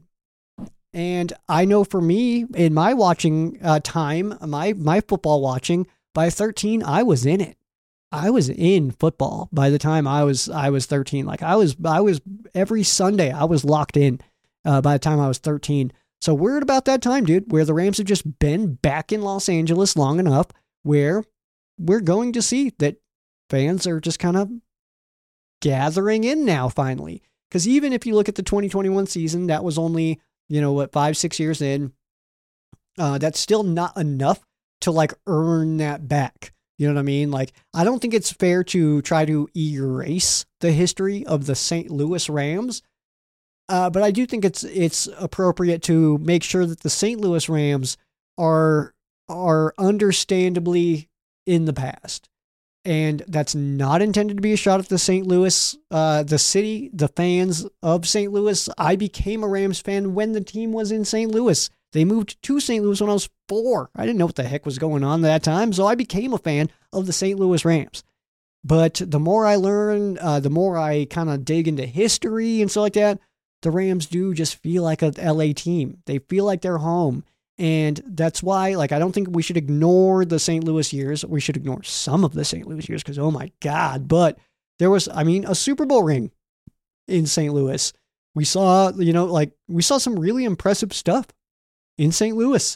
And I know for me, in my watching uh, time, my my football watching, by thirteen, I was in it. I was in football by the time I was I was thirteen. Like I was I was every Sunday I was locked in uh, by the time I was thirteen. So we're at about that time, dude, where the Rams have just been back in Los Angeles long enough where we're going to see that fans are just kind of gathering in now finally. Because even if you look at the twenty twenty-one season, that was only, you know, what, five, six years in. Uh, that's still not enough to like earn that back. You know what I mean? Like, I don't think it's fair to try to erase the history of the Saint Louis Rams. Uh, but I do think it's it's appropriate to make sure that the Saint Louis Rams are are understandably in the past. And that's not intended to be a shot at the Saint Louis, uh, the city, the fans of Saint Louis. I became a Rams fan when the team was in Saint Louis. They moved to Saint Louis when I was four. I didn't know what the heck was going on at that time, so I became a fan of the Saint Louis Rams. But the more I learn, uh, the more I kind of dig into history and stuff like that, the Rams do just feel like an L A team. They feel like they're home. And that's why, like, I don't think we should ignore the Saint Louis years. We should ignore some of the Saint Louis years because, oh my God. But there was, I mean, a Super Bowl ring in Saint Louis. We saw, you know, like, we saw some really impressive stuff in Saint Louis.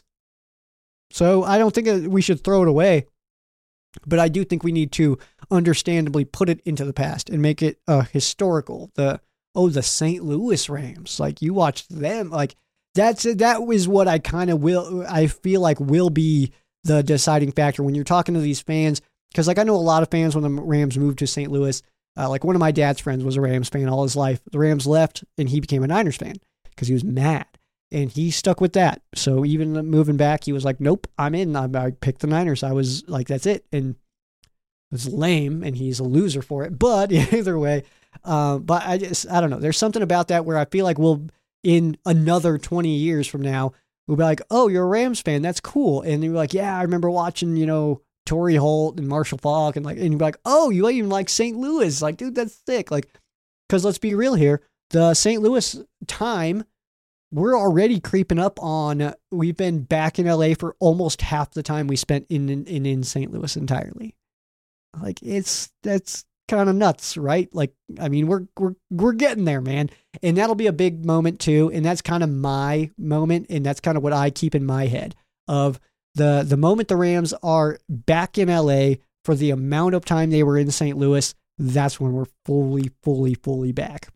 So I don't think we should throw it away. But I do think we need to understandably put it into the past and make it uh, historical. The, oh, the Saint Louis Rams. Like, you watched them, like, That's that was what I kind of will, I feel like will be the deciding factor when you're talking to these fans. Because, like, I know a lot of fans when the Rams moved to Saint Louis. Uh, like, one of my dad's friends was a Rams fan all his life. The Rams left, and he became a Niners fan because he was mad. And he stuck with that. So even moving back, he was like, nope, I'm in. I, I picked the Niners. I was like, that's it. And it was lame, and he's a loser for it. But either way, uh, but I just, I don't know. There's something about that where I feel like we'll, in another twenty years from now, we'll be like, oh, you're a Rams fan. That's cool. And you're like, yeah, I remember watching, you know, Torrey Holt and Marshall Faulk. And like, and you're like, oh, you even like Saint Louis. Like, dude, that's sick. Like, because let's be real here. The Saint Louis time, we're already creeping up on, we've been back in L A for almost half the time we spent in, in, in Saint Louis entirely. Like, it's, that's kind of nuts, right? Like, I mean, we're, we're, we're getting there, man. And that'll be a big moment too. And that's kind of my moment. And that's kind of what I keep in my head of the, the moment the Rams are back in L A for the amount of time they were in Saint Louis. That's when we're fully, fully, fully back.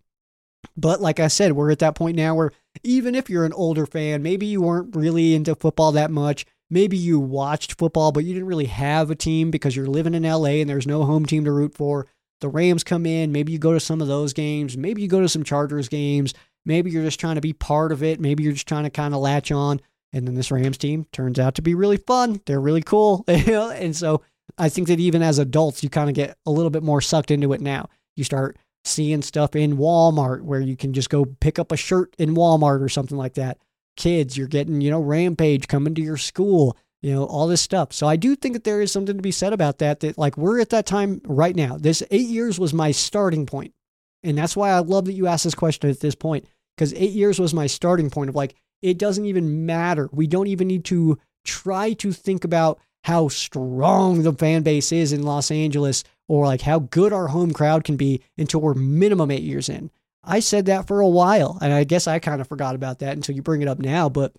But like I said, we're at that point now where even if you're an older fan, maybe you weren't really into football that much. Maybe you watched football, but you didn't really have a team because you're living in L A and there's no home team to root for. The Rams come in, maybe you go to some of those games. Maybe you go to some Chargers games. Maybe you're just trying to be part of it. Maybe you're just trying to kind of latch on. And then this Rams team turns out to be really fun. They're really cool. And so I think that even as adults, you kind of get a little bit more sucked into it now. You start seeing stuff in Walmart where you can just go pick up a shirt in Walmart or something like that. Kids, you're getting, you know, Rampage coming to your school, you know, all this stuff. So I do think that there is something to be said about that, that like we're at that time right now. This eight years was my starting point. And that's why I love that you asked this question at this point, because eight years was my starting point of like, it doesn't even matter. We don't even need to try to think about how strong the fan base is in Los Angeles or like how good our home crowd can be until we're minimum eight years in. I said that for a while, and I guess I kind of forgot about that until you bring it up now, but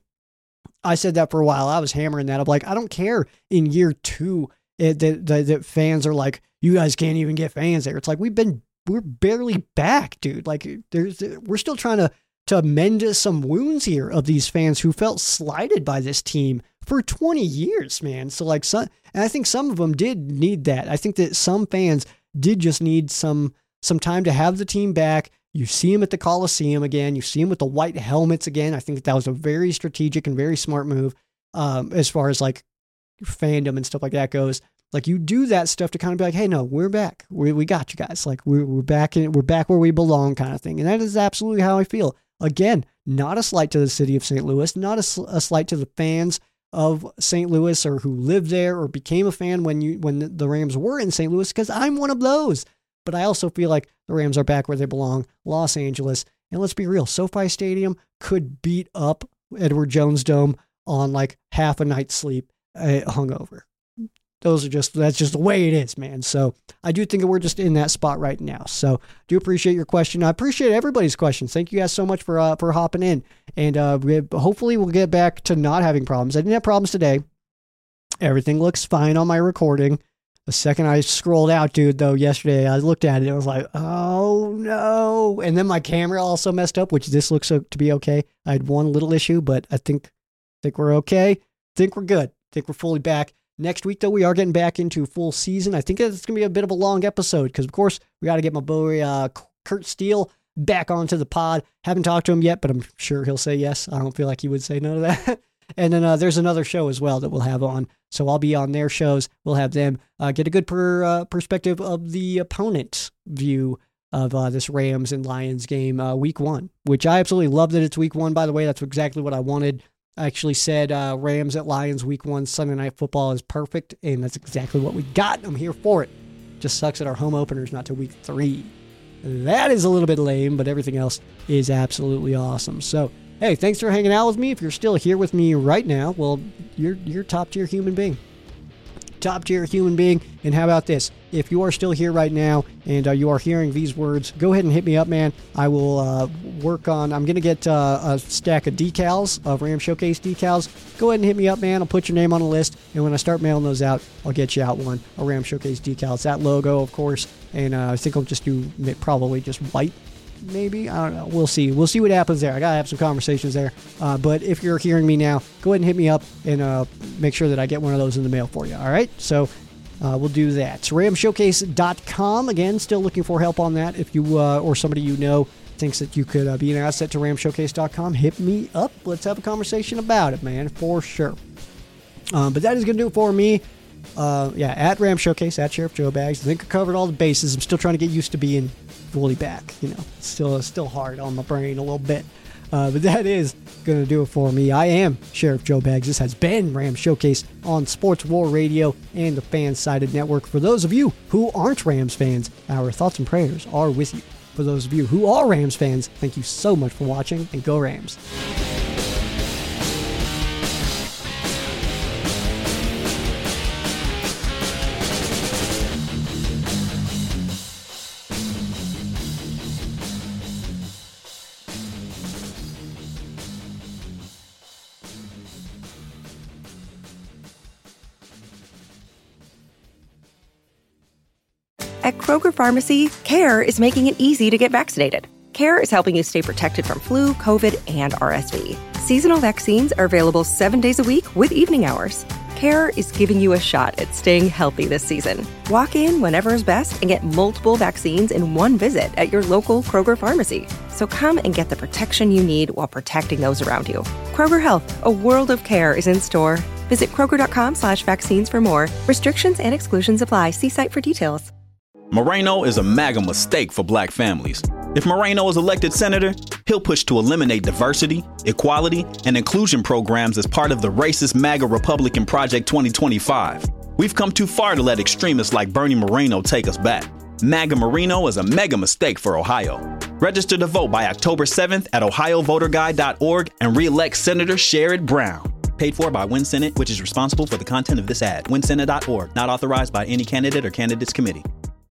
I said that for a while. I was hammering that. I'm like, I don't care in year two it, that, that, that fans are like, you guys can't even get fans there. It's like, we've been, we're barely back, dude. Like, there's, we're still trying to, to mend some wounds here of these fans who felt slighted by this team for twenty years, man. So like, some, and I think some of them did need that. I think that some fans did just need some, some time to have the team back. You see him at the Coliseum again. You see him with the white helmets again. I think that, that was a very strategic and very smart move um, as far as like fandom and stuff like that goes. Like, you do that stuff to kind of be like, hey, no, we're back. We we got you guys. Like, we're we're back in, we're back where we belong, kind of thing. And that is absolutely how I feel. Again, not a slight to the city of Saint Louis, not a, a slight to the fans of Saint Louis or who lived there or became a fan when you when the Rams were in Saint Louis, because I'm one of those. But I also feel like the Rams are back where they belong, Los Angeles. And let's be real, SoFi Stadium could beat up Edward Jones Dome on like half a night's sleep uh, hungover. Those are just, that's just the way it is, man. So I do think that we're just in that spot right now. So do appreciate your question. I appreciate everybody's questions. Thank you guys so much for uh, for hopping in. And uh, we, hopefully we'll get back to not having problems. I didn't have problems today. Everything looks fine on my recording. The second I scrolled out, dude, though, yesterday, I looked at it and I was like, oh, no. And then my camera also messed up, which this looks to be okay. I had one little issue, but I think think we're okay. think we're good. think we're fully back. Next week, though, we are getting back into full season. I think it's going to be a bit of a long episode because, of course, we got to get my boy uh, Kurt Steele back onto the pod. Haven't talked to him yet, but I'm sure he'll say yes. I don't feel like he would say no to that. And then uh, there's another show as well that we'll have on. So I'll be on their shows. We'll have them uh, get a good per, uh, perspective of the opponent's view of uh, this Rams and Lions game uh, week one, which I absolutely love that it's week one, by the way. That's exactly what I wanted. I actually said uh, Rams at Lions week one Sunday Night Football is perfect, and that's exactly what we got. I'm here for it. Just sucks that our home opener is not till week three. That is a little bit lame, but everything else is absolutely awesome. So, hey, thanks for hanging out with me. If you're still here with me right now, well, you're you're top-tier human being. Top-tier human being. And how about this? If you are still here right now and uh, you are hearing these words, go ahead and hit me up, man. I will uh, work on, I'm going to get uh, a stack of decals, of Ram Showcase decals. Go ahead and hit me up, man. I'll put your name on the list. And when I start mailing those out, I'll get you out one, a Ram Showcase decal. It's that logo, of course. And uh, I think I'll just do probably just white. Maybe. I don't know. We'll see. We'll see what happens there. I got to have some conversations there. Uh, but if you're hearing me now, go ahead and hit me up and uh, make sure that I get one of those in the mail for you. All right? So uh, we'll do that. ram showcase dot com. Again, still looking for help on that. If you uh, or somebody you know thinks that you could uh, be an asset to ram showcase dot com, hit me up. Let's have a conversation about it, man, for sure. Um, but that is going to do it for me. Uh, yeah, at Ram Showcase, at Sheriff Joe Bags. I think I covered all the bases. I'm still trying to get used to being fully back. You know, it's still, it's still hard on my brain a little bit. Uh, but that is going to do it for me. I am Sheriff Joe Bags. This has been Ram Showcase on Sports War Radio and the Fan-Sided Network. For those of you who aren't Rams fans, our thoughts and prayers are with you. For those of you who are Rams fans, thank you so much for watching, and go Rams. At Kroger Pharmacy, CARE is making it easy to get vaccinated. CARE is helping you stay protected from flu, COVID, and R S V. Seasonal vaccines are available seven days a week with evening hours. CARE is giving you a shot at staying healthy this season. Walk in whenever is best and get multiple vaccines in one visit at your local Kroger Pharmacy. So come and get the protection you need while protecting those around you. Kroger Health, a world of care, is in store. Visit Kroger.com slash vaccines for more. Restrictions and exclusions apply. See site for details. Moreno is a MAGA mistake for black families. If Moreno is elected senator, he'll push to eliminate diversity, equality, and inclusion programs as part of the racist MAGA Republican Project twenty twenty-five. We've come too far to let extremists like Bernie Moreno take us back. MAGA Moreno is a mega mistake for Ohio. Register to vote by October seventh at ohio voter guide dot org and re-elect Senator Sherrod Brown. Paid for by Win Senate, which is responsible for the content of this ad. win senate dot org, not authorized by any candidate or candidates committee.